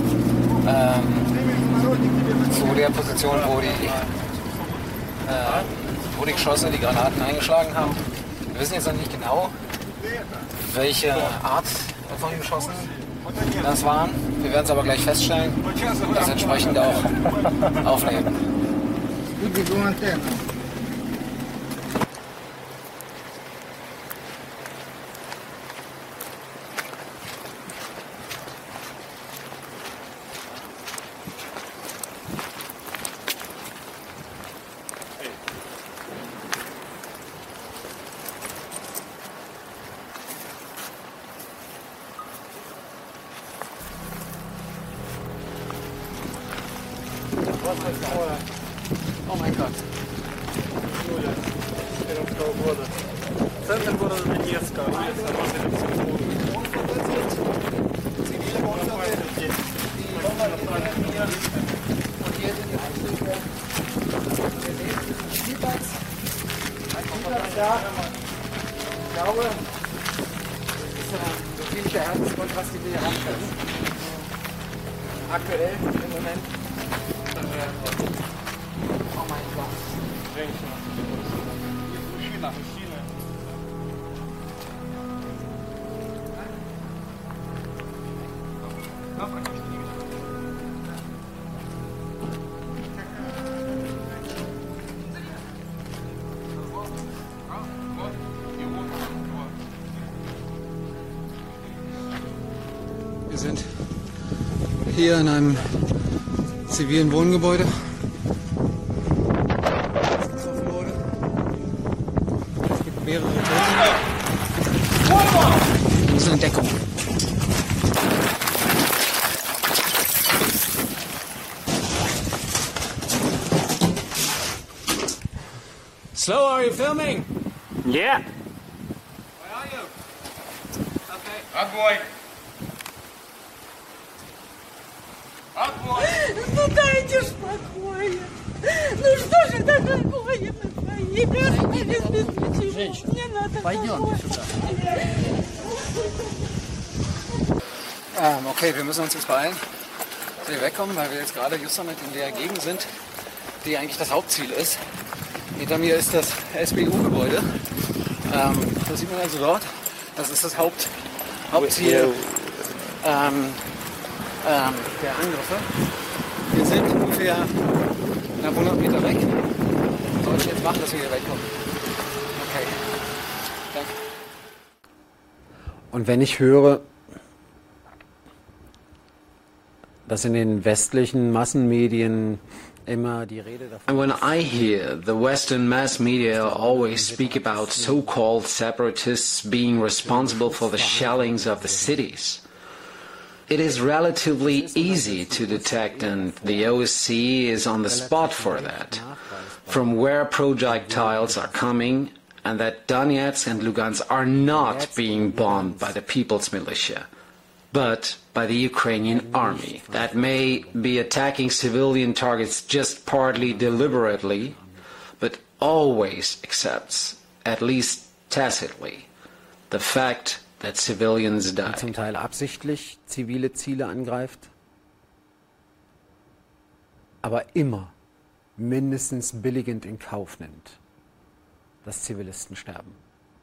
zu der Position, wo die Geschosse, die Granaten eingeschlagen haben. Wir wissen jetzt noch nicht genau, welche Art von Geschossen das waren. Wir werden es aber gleich feststellen und das entsprechend auch aufnehmen. О май гад. Центр города Донецка. Ich glaube, das ist ein ziemlicher Herzensgrund, was die hier haben können. Aktuell im Moment. Oh mein Gott. Женщина. Мужчина. Wir sind hier in einem zivilen Wohngebäude. Es gibt mehrere Tote. Wir müssen in Deckung. Slow, are you filming? Yeah. Where are you? Okay. Огонь. Огонь. Ну дайте ж покоя. Ну что же это такое? Женщина, не надо. пойдемте сюда. Okay, wir müssen uns jetzt beeilen, dass wir wegkommen, weil wir jetzt gerade just damit in der Gegend sind, die eigentlich das Hauptziel ist. Hinter mir ist das SBU-Gebäude. Das sieht man also dort. Das ist das Hauptziel der Angriffe. Wir sind ungefähr knapp 100 Meter weg. Was soll ich jetzt machen, dass wir hier wegkommen? Okay. Danke. Und wenn ich höre, dass in den westlichen Massenmedien immer die Rede davon. And when I hear the Western mass media always speak about so-called separatists being responsible for the shellings of the cities, it is relatively easy to detect, and the OSCE is on the spot for that, from where projectiles are coming, and that Donetsk and Lugansk are not being bombed by the People's Militia, but by the Ukrainian army that may be attacking civilian targets just partly deliberately, but always accepts, at least tacitly, the fact that civilians die. Zum Teil absichtlich zivile Ziele angreift, aber immer mindestens billigend in Kauf nimmt, dass Zivilisten sterben.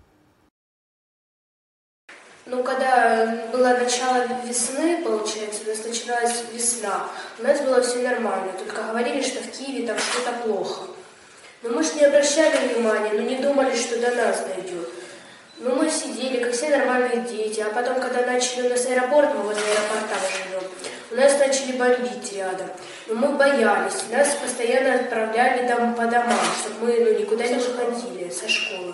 Ну, когда было начало весны, получается, у нас началась весна, у нас было все нормально, только говорили, что в Киеве там что-то плохо. Но мы же не обращали внимания, но не думали, что до нас дойдет. Ну, мы сидели, как все нормальные дети, а потом, когда начали у нас аэропорт, мы возле аэропорта живем, у нас начали бомбить рядом. Но мы боялись, нас постоянно отправляли там по домам, чтобы мы никуда не выходили со школы.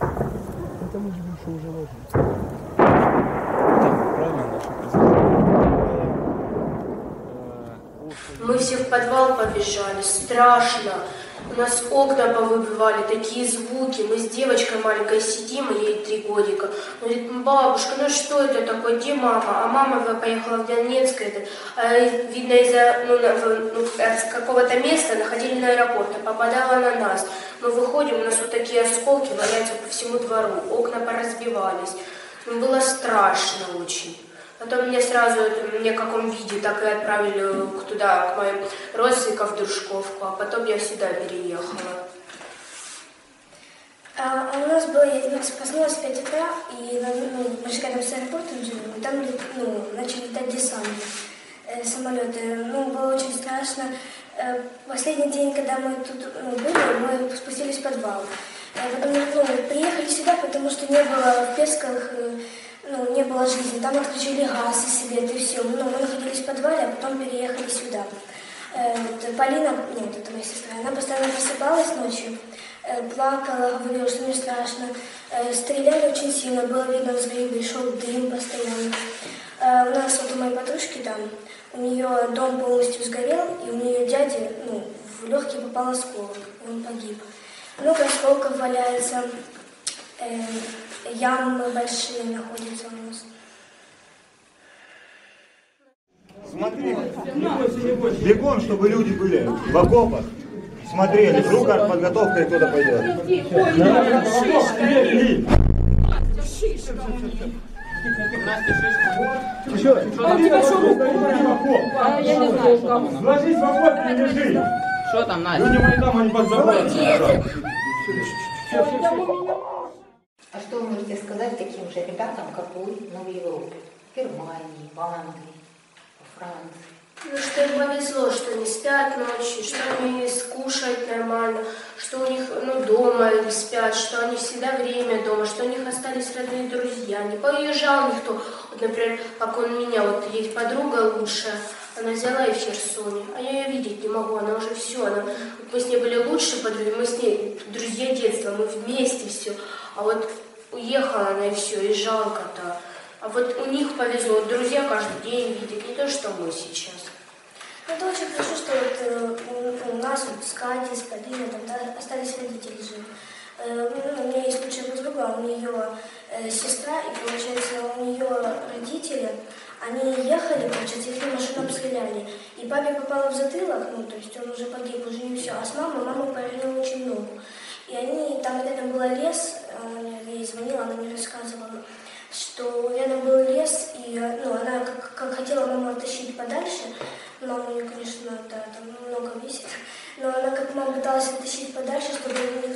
Мы все в подвал побежали, страшно. У нас окна повыбивали, такие звуки. Мы с девочкой маленькой сидим, ей 3 годика. Она говорит: бабушка, ну что это такое, где мама? А мама поехала в Донецк. Видно, из какого-то места находили на аэропорт, а попадала на нас. Мы выходим, у нас вот такие осколки валяются по всему двору, окна поразбивались. Было страшно очень. Потом меня сразу, в каком виде, так и отправили туда, к моим родственникам в Дружковку, а потом я сюда переехала. у нас было, я проснулась в 5 утра, и мы же рядом с аэропортом живем, и там начали летать десанты, самолеты. Было очень страшно. Последний день, когда мы тут были, мы спустились в подвал. Потом приехали сюда, потому что не было в Песках, не было жизни. Там отключили газ и свет, и все. Мы находились в подвале, а потом переехали сюда. Полина, это моя сестра, она постоянно просыпалась ночью, плакала, говорила, что мне страшно. Стреляли очень сильно, было видно взрывы, шел дым постоянно. У нас у моей подружки там, у нее дом полностью сгорел, и у нее дяде, в легкие попал осколок, он погиб. Много осколков валяется, ямы большие находятся у нас. Смотри, бегом, чтобы люди были в окопах, смотрели, вдруг подготовка и кто-то пойдет. Ложись в окоп и лежи. Что там, Настя? Люди мои там, они под забором. А что вы можете сказать таким же ребятам, как вы, в Европе? В Германии, в Англии, во Франции? Что им повезло, что они спят ночью, что они скушают нормально, что у них дома они спят, что они всегда время дома, что у них остались родные друзья. Не поезжал никто. Вот, например, как он меня, вот есть подруга лучшая, она взяла и в Херсоне, а я ее видеть не могу, она уже все, мы с ней были лучшие подруги, мы с ней друзья детства, мы вместе все, а вот уехала она и все, и жалко-то. А вот у них повезло, вот друзья каждый день видят, не то, что мы сейчас. Это очень хорошо, что у нас с Катей, с Полиной остались родители живы. У меня есть лучшая подруга, у нее сестра, и получается у нее родители, они ехали, получается, их машину обстреляли. И папе попало в затылок, то есть он уже погиб, уже не все. А с маму поранила очень много. И они, там рядом был лес, я ей звонила, она мне рассказывала, что рядом был лес, и она как хотела маму оттащить подальше. Мама у нее, конечно, там много весит, но она как мама пыталась оттащить подальше, чтобы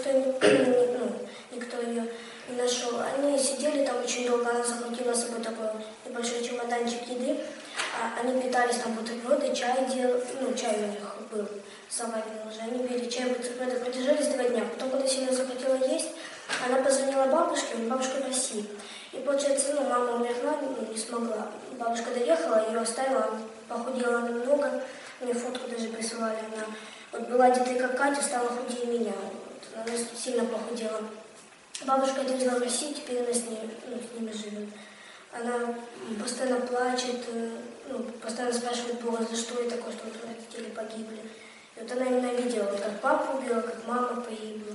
никто ее не нашел. Они сидели там очень долго, она захватила с собой такой небольшой чемоданчик еды. Они питались там бутерброды, чай делали, чай у них был заваренный уже. Они пили чай, бутерброды, продержались 2 дня. Потом, когда сильно захотела есть, она позвонила бабушке, бабушка в России. И получается, мама умерла, не смогла. Бабушка доехала, ее оставила, похудела намного. Мне фотку даже присылали. Она вот была где-то как Катя, стала худее меня. Вот, она сильно похудела. Бабушка отвезла в Россию, теперь она с ними живет. Она постоянно плачет, постоянно спрашивает Бога, за что это такое, что вот родители погибли. И вот она именно видела, вот как папу убила, как мама pogibla.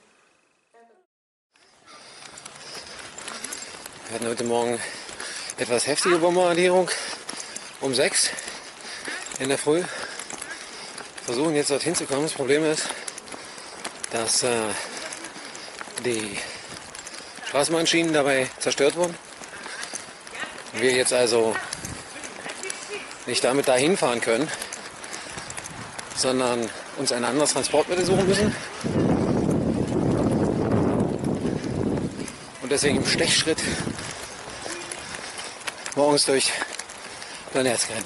Wir hatten heute Morgen etwas heftige Bombardierung um 6 in der Früh. Versuchen jetzt dorthin zu kommen. Das Problem ist, dass die Straßenbahnschienen dabei zerstört wurden. Wir jetzt also nicht damit dahin fahren können, sondern uns ein anderes Transportmittel suchen müssen. Und deswegen im Stechschritt morgens durch Donetsk rennen.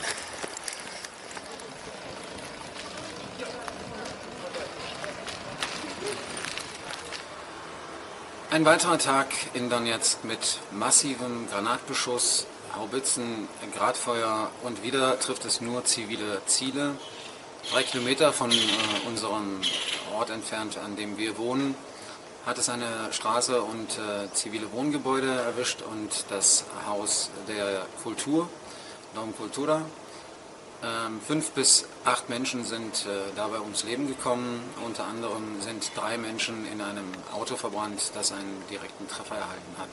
Ein weiterer Tag in Donetsk mit massivem Granatbeschuss, Haubitzen, Gradfeuer und wieder trifft es nur zivile Ziele. 3 Kilometer von unserem Ort entfernt, an dem wir wohnen, hat es eine Straße und zivile Wohngebäude erwischt und das Haus der Kultur, Dom Kultura. 5 bis 8 Menschen sind dabei ums Leben gekommen. Unter anderem sind 3 Menschen in einem Auto verbrannt, das einen direkten Treffer erhalten hat.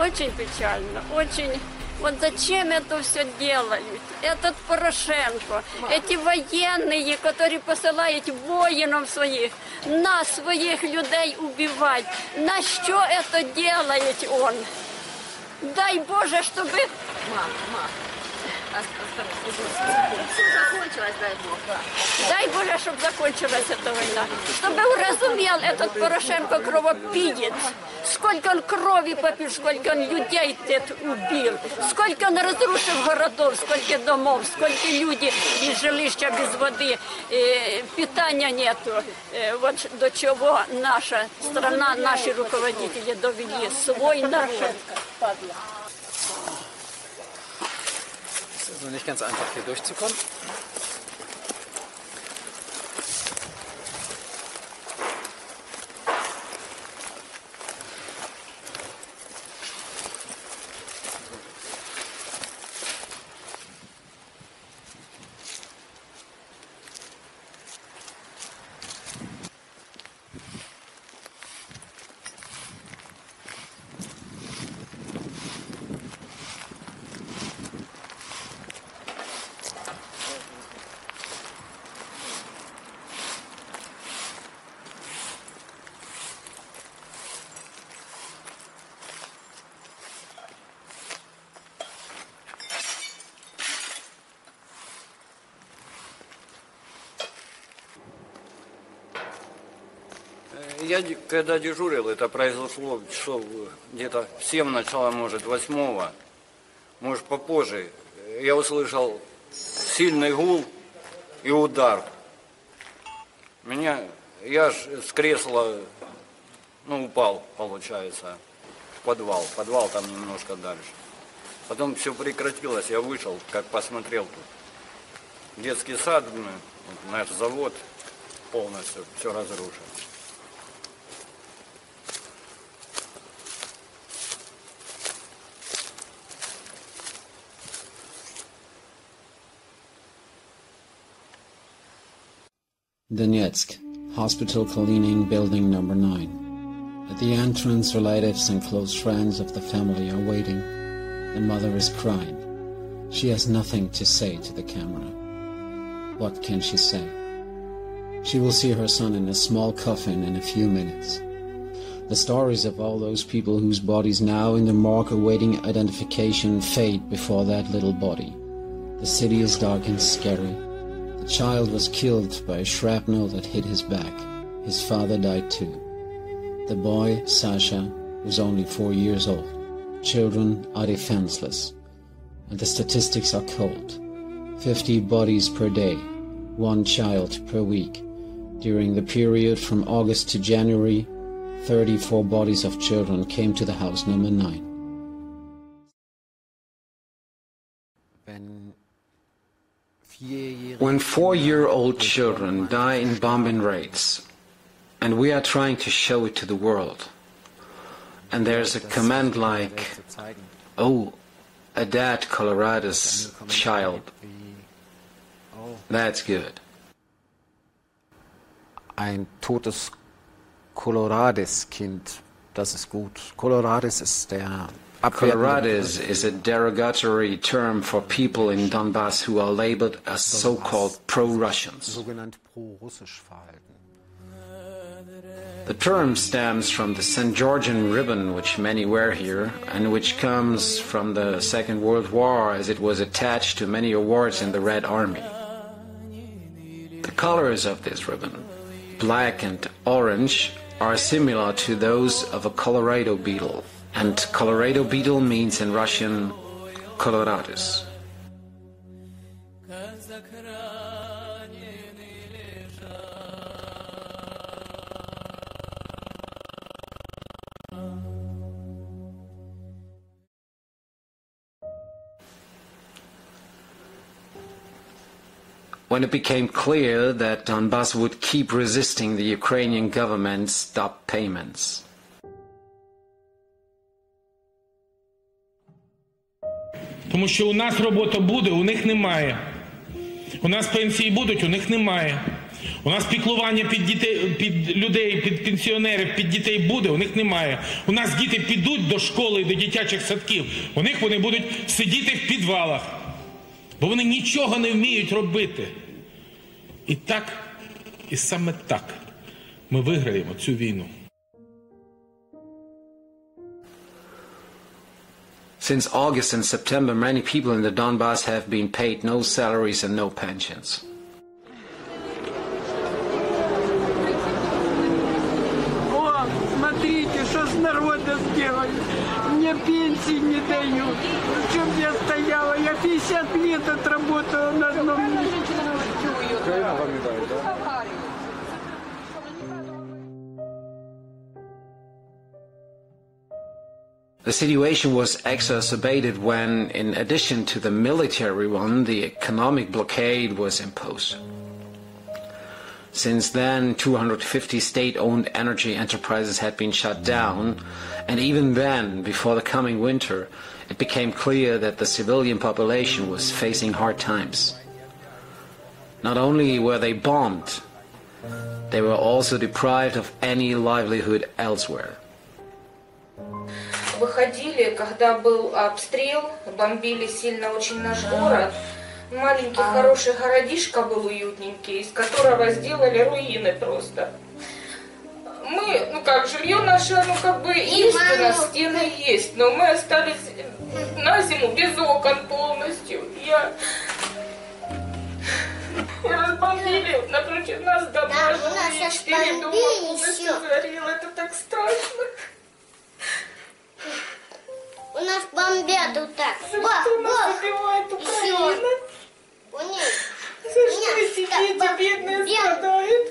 очень печально, очень. Вот зачем это все делают? Этот Порошенко, эти военные, которые посылают воинов своих, нас, своих людей убивать. На что это делает он? Дай Боже, чтобы... Дай Боже, чтобы закончилась эта война. Чтобы уразумел этот Порошенко кровопиец. Сколько он крови попил, сколько он людей убил. Сколько он разрушил городов, сколько домов, сколько люди без жилища, без воды. Питания нету. Вот до чего наша страна, наши руководители довели свой народ. Es ist nicht ganz einfach, hier durchzukommen. Я когда дежурил, это произошло часов где-то в 7 начала, может, 8, может, попозже. Я услышал сильный гул и удар. Я с кресла, упал, получается, в подвал. Подвал там немножко дальше. Потом все прекратилось, я вышел, как посмотрел тут. Детский сад, наш завод полностью, все разрушено. Donetsk, Hospital Cleaning Building number 9. At the entrance, relatives and close friends of the family are waiting. The mother is crying. She has nothing to say to the camera. What can she say? She will see her son in a small coffin in a few minutes. The stories of all those people whose bodies now in the morgue awaiting identification fade before that little body. The city is dark and scary. The child was killed by a shrapnel that hit his back. His father died too. The boy, Sasha, was only 4 years old. Children are defenseless. And the statistics are cold. 50 bodies per day, 1 child per week. During the period from August to January, 34 bodies of children came to the house number 9. When 4-year-old children die in bombing raids, and we are trying to show it to the world, and there's a comment like, oh, a dead Coloradus child, that's good. Ein totes Coloradis-Kind, das ist gut. Coloradis ist der Coloradis is a derogatory term for people in Donbass who are labeled as so-called pro-Russians. The term stems from the St. Georgian ribbon which many wear here, and which comes from the Second World War, as it was attached to many awards in the Red Army. The colors of this ribbon, black and orange, are similar to those of a Colorado beetle. And Colorado beetle means in Russian, Coloradus. When it became clear that Donbass would keep resisting, the Ukrainian government stopped payments. Тому що у нас робота буде, у них немає. У нас пенсії будуть, у них немає. У нас піклування під дітей, під людей, під пенсіонерів, під дітей буде, у них немає. У нас діти підуть до школи і до дитячих садків, у них вони будуть сидіти в підвалах, бо вони нічого не вміють робити. І так, і саме так ми виграємо цю війну. Since August and September, many people in the Donbass have been paid no salaries and no pensions. О, смотрите, что с народом сделали. Мне пенсии не дают. Причем я стояла, я 50 лет отработала на одном месте. The situation was exacerbated when, in addition to the military one, the economic blockade was imposed. Since then, 250 state-owned energy enterprises had been shut down, and even then, before the coming winter, it became clear that the civilian population was facing hard times. Not only were they bombed, they were also deprived of any livelihood elsewhere. Выходили, когда был обстрел, бомбили сильно очень наш город. Маленький хороший городишко был уютненький, из которого сделали руины просто. Мы, жилье наше, есть у нас, стены есть, но мы остались на зиму без окон полностью. Разбомбили напротив нас дома, жилые, 4 дома полностью сгорело, это так страшно. У нас бомбят вот так. Бах, бах. Убивает Украина. За что эти дети бедные страдают?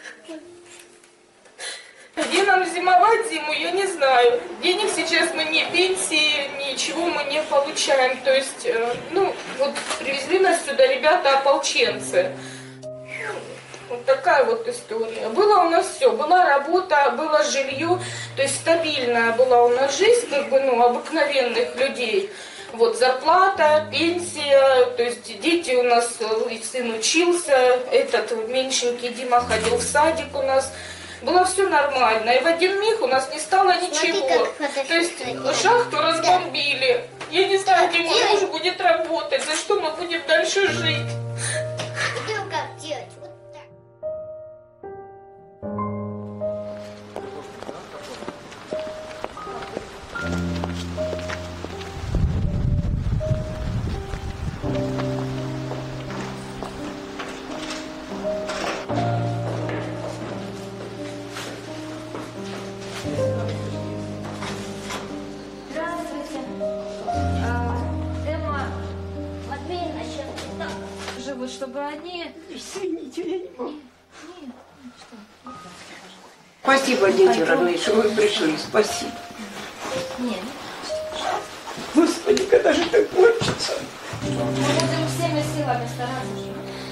Где нам зимовать зиму, я не знаю. Денег сейчас мы ни пенсии, ничего мы не получаем. То есть, привезли нас сюда ребята-ополченцы. Вот такая вот история. Было у нас все. Была работа, было жилье. То есть стабильная была у нас жизнь, обыкновенных людей. Вот зарплата, пенсия. То есть дети у нас, сын учился, этот меньшенький Дима ходил в садик у нас. Было все нормально. И в один миг у нас не стало ничего. То есть шахту разбомбили. Я не знаю, где мой муж будет работать, за что мы будем дальше жить. Чтобы они... Извините, я не могу. Спасибо, дети родные, что вы пришли. Спасибо. Нет. Господи, когда же так кончится? Мы будем всеми силами стараться.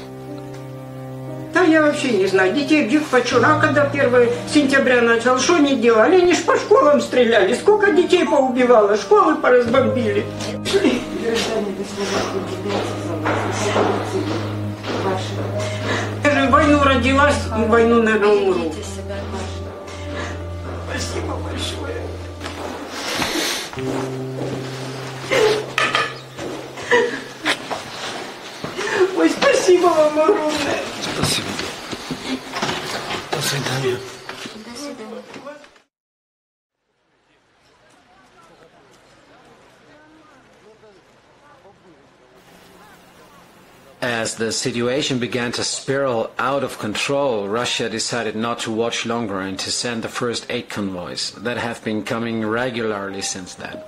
Да я вообще не знаю. Детей бьют вчера, когда 1 сентября начал. Что они делали? Они ж по школам стреляли. Сколько детей поубивало? Школы поразбомбили. Я же в войну родилась, и в войну, наверное, умру. Спасибо большое. Ой, спасибо вам огромное. Спасибо. До свидания. До свидания. As the situation began to spiral out of control, Russia decided not to watch longer and to send the first aid convoys that have been coming regularly since then.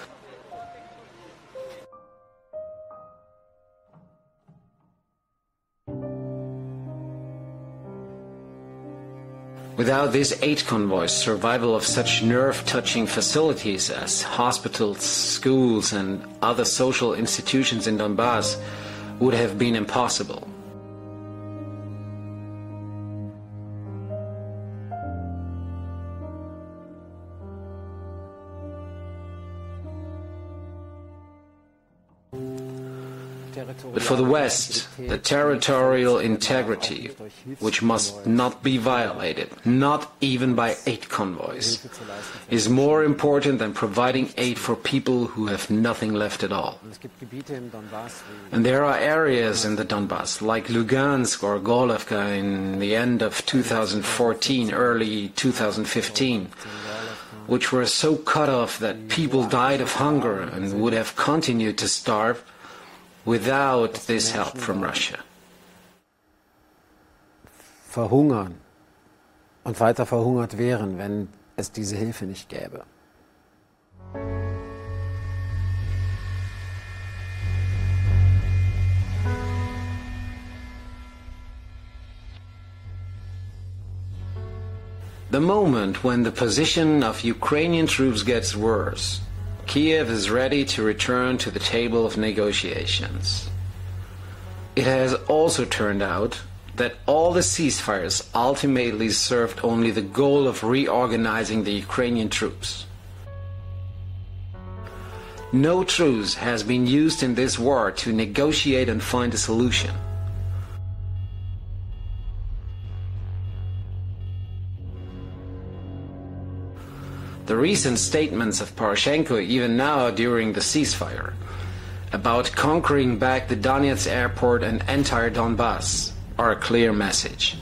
Without these aid convoys, survival of such nerve-touching facilities as hospitals, schools, and other social institutions in Donbass would have been impossible. But for the West, the territorial integrity, which must not be violated, not even by aid convoys, is more important than providing aid for people who have nothing left at all. And there are areas in the Donbass, like Lugansk or Gorlovka in the end of 2014, early 2015, which were so cut off that people died of hunger and would have continued to starve without this help from Russia. Verhungern und weiter verhungert wären, wenn es diese Hilfe nicht gäbe. The moment when the position of Ukrainian troops gets worse, Kiev is ready to return to the table of negotiations. It has also turned out that all the ceasefires ultimately served only the goal of reorganizing the Ukrainian troops. No truce has been used in this war to negotiate and find a solution. The recent statements of Poroshenko, even now during the ceasefire, about conquering back the Donetsk airport and entire Donbass are a clear message.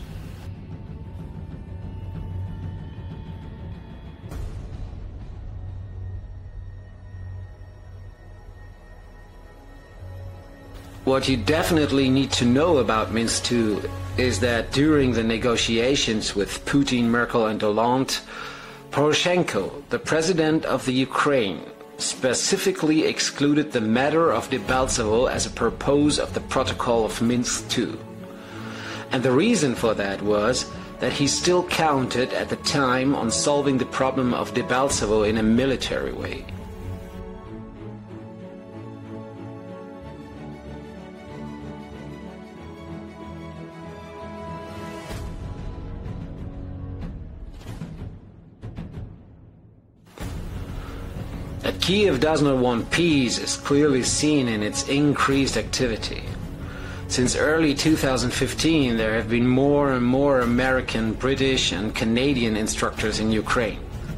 What you definitely need to know about Minsk II is that during the negotiations with Putin, Merkel and Hollande, Poroshenko, the president of the Ukraine, specifically excluded the matter of Debaltsevo as a purpose of the Protocol of Minsk II. And the reason for that was that he still counted at the time on solving the problem of Debaltsevo in a military way. That Kiev does not want peace is clearly seen in its increased activity. Since early 2015, there have been more and more American, British and Canadian instructors in Ukraine.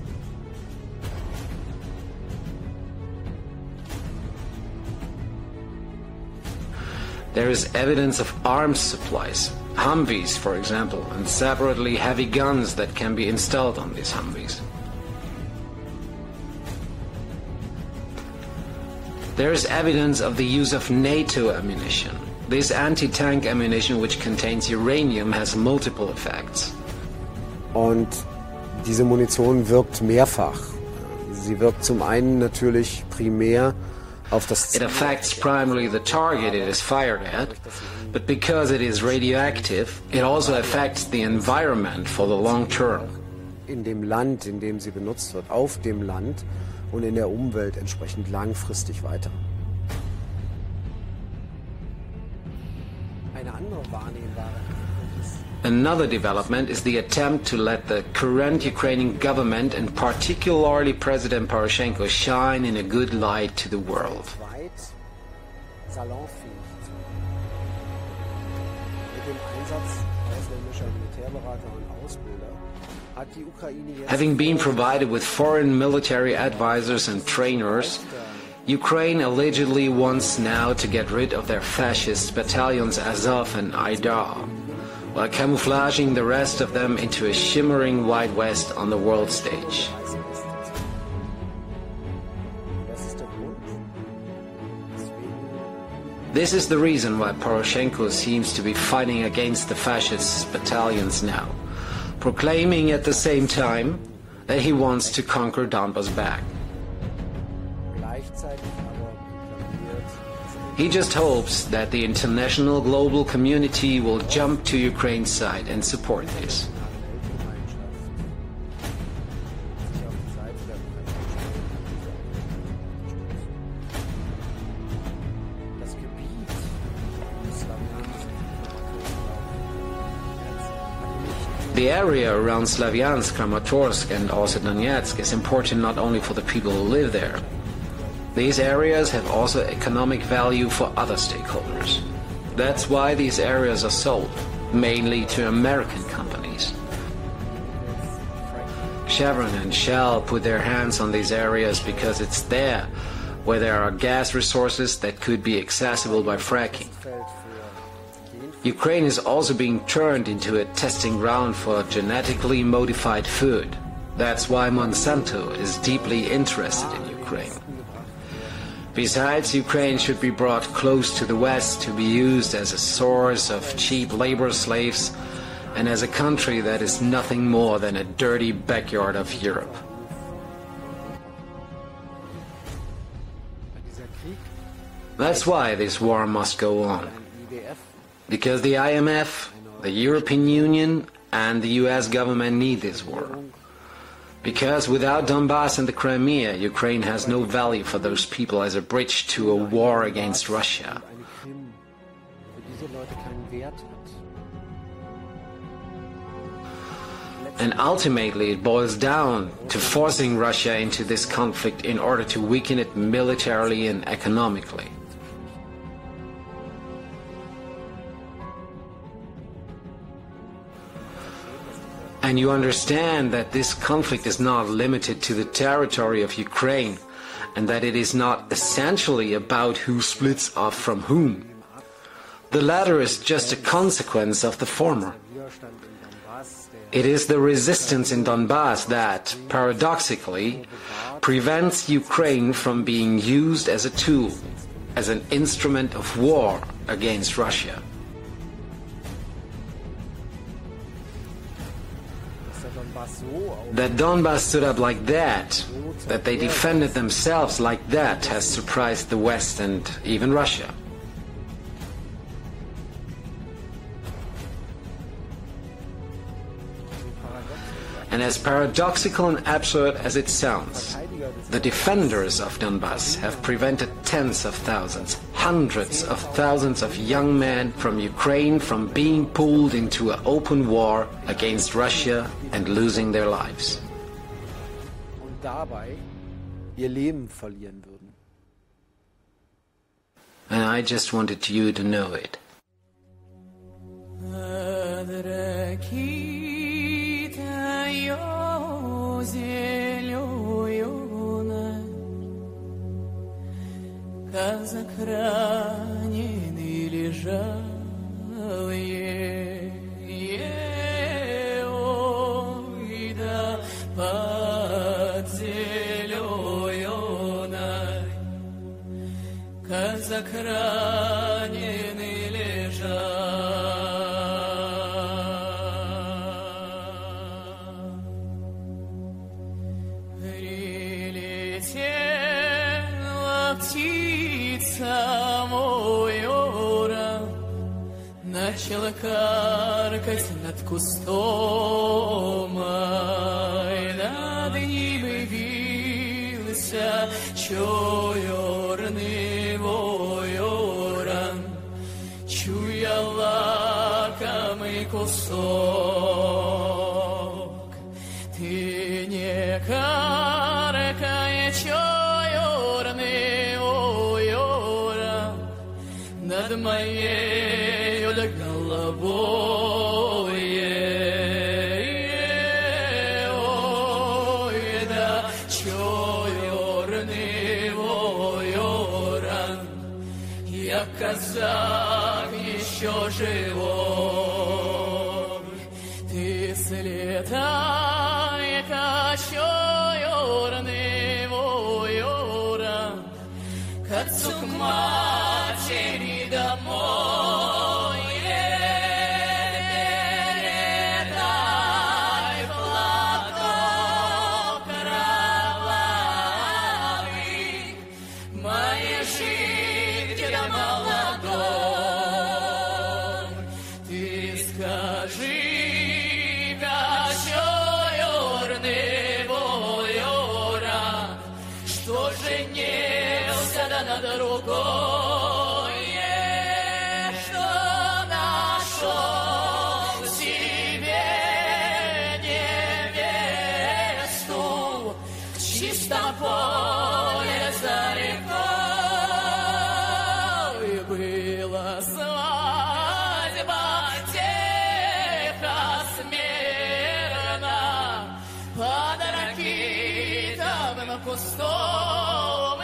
There is evidence of arms supplies, Humvees for example, and separately heavy guns that can be installed on these Humvees. There is evidence of the use of NATO ammunition. This anti-tank ammunition, which contains uranium, has multiple effects. Und diese Munition wirkt mehrfach. Sie wirkt zum einen natürlich primär auf das Ziel. It affects primarily the target it is fired at, but because it is radioactive, it also affects the environment for the long term. In dem Land, in dem sie benutzt wird, auf dem Land und in der Umwelt entsprechend langfristig weiter. Another development is the attempt to let the current Ukrainian government and particularly President Poroshenko shine in a good light to the world. Having been provided with foreign military advisors and trainers, Ukraine allegedly wants now to get rid of their fascist battalions Azov and Aidar, while camouflaging the rest of them into a shimmering Wild West on the world stage. This is the reason why Poroshenko seems to be fighting against the fascist battalions now, proclaiming at the same time that he wants to conquer Donbass back. He just hopes that the international global community will jump to Ukraine's side and support this. The area around Slavyansk, Kramatorsk and also Donetsk is important not only for the people who live there, These areas have also economic value for other stakeholders. That's why these areas are sold, mainly to American companies. Chevron and Shell put their hands on these areas because it's there where there are gas resources that could be accessible by fracking. Ukraine is also being turned into a testing ground for genetically modified food. That's why Monsanto is deeply interested in Ukraine. Besides, Ukraine should be brought close to the West to be used as a source of cheap labor slaves and as a country that is nothing more than a dirty backyard of Europe. That's why this war must go on. Because the IMF, the European Union, and the US government need this war. Because without Donbass and the Crimea, Ukraine has no value for those people as a bridge to a war against Russia. And ultimately it boils down to forcing Russia into this conflict in order to weaken it militarily and economically. And you understand that this conflict is not limited to the territory of Ukraine, and that it is not essentially about who splits off from whom. The latter is just a consequence of the former. It is the resistance in Donbass that, paradoxically, prevents Ukraine from being used as a tool, as an instrument of war against Russia. That Donbass stood up like that they defended themselves like that, has surprised the West and even Russia. And as paradoxical and absurd as it sounds, the defenders of Donbass have prevented tens of thousands, hundreds of thousands of young men from Ukraine from being pulled into an open war against Russia and losing their lives. Und dabei ihr Leben verlieren würden. And I just wanted you to know it. Казак раненый лежал, ой, да под зеленой. Казак раненый лежал. Прилетела птица мойора, начала каркать над кустом, над ним явился черный войоран, чуя лакомый кусок. Ты не каркай, черный войоран, над моей головой, ой, да черный войоран, я казак еще живой. Ты слетай-ка, черный войоран, к отцу, к матери домой. Передай платок кровавый моей житья молодой. Ты скажи-ка, черный войоран, что женился да на другой, что нашел себе невесту в чистом поле за рекой. кустом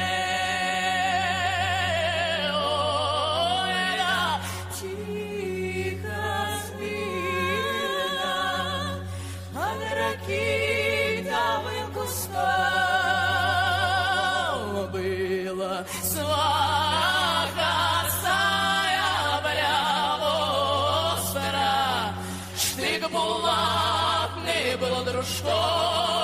ела, тихо спина под ракитовым кустом было сваха сая бля остра, штык булатный был дружком.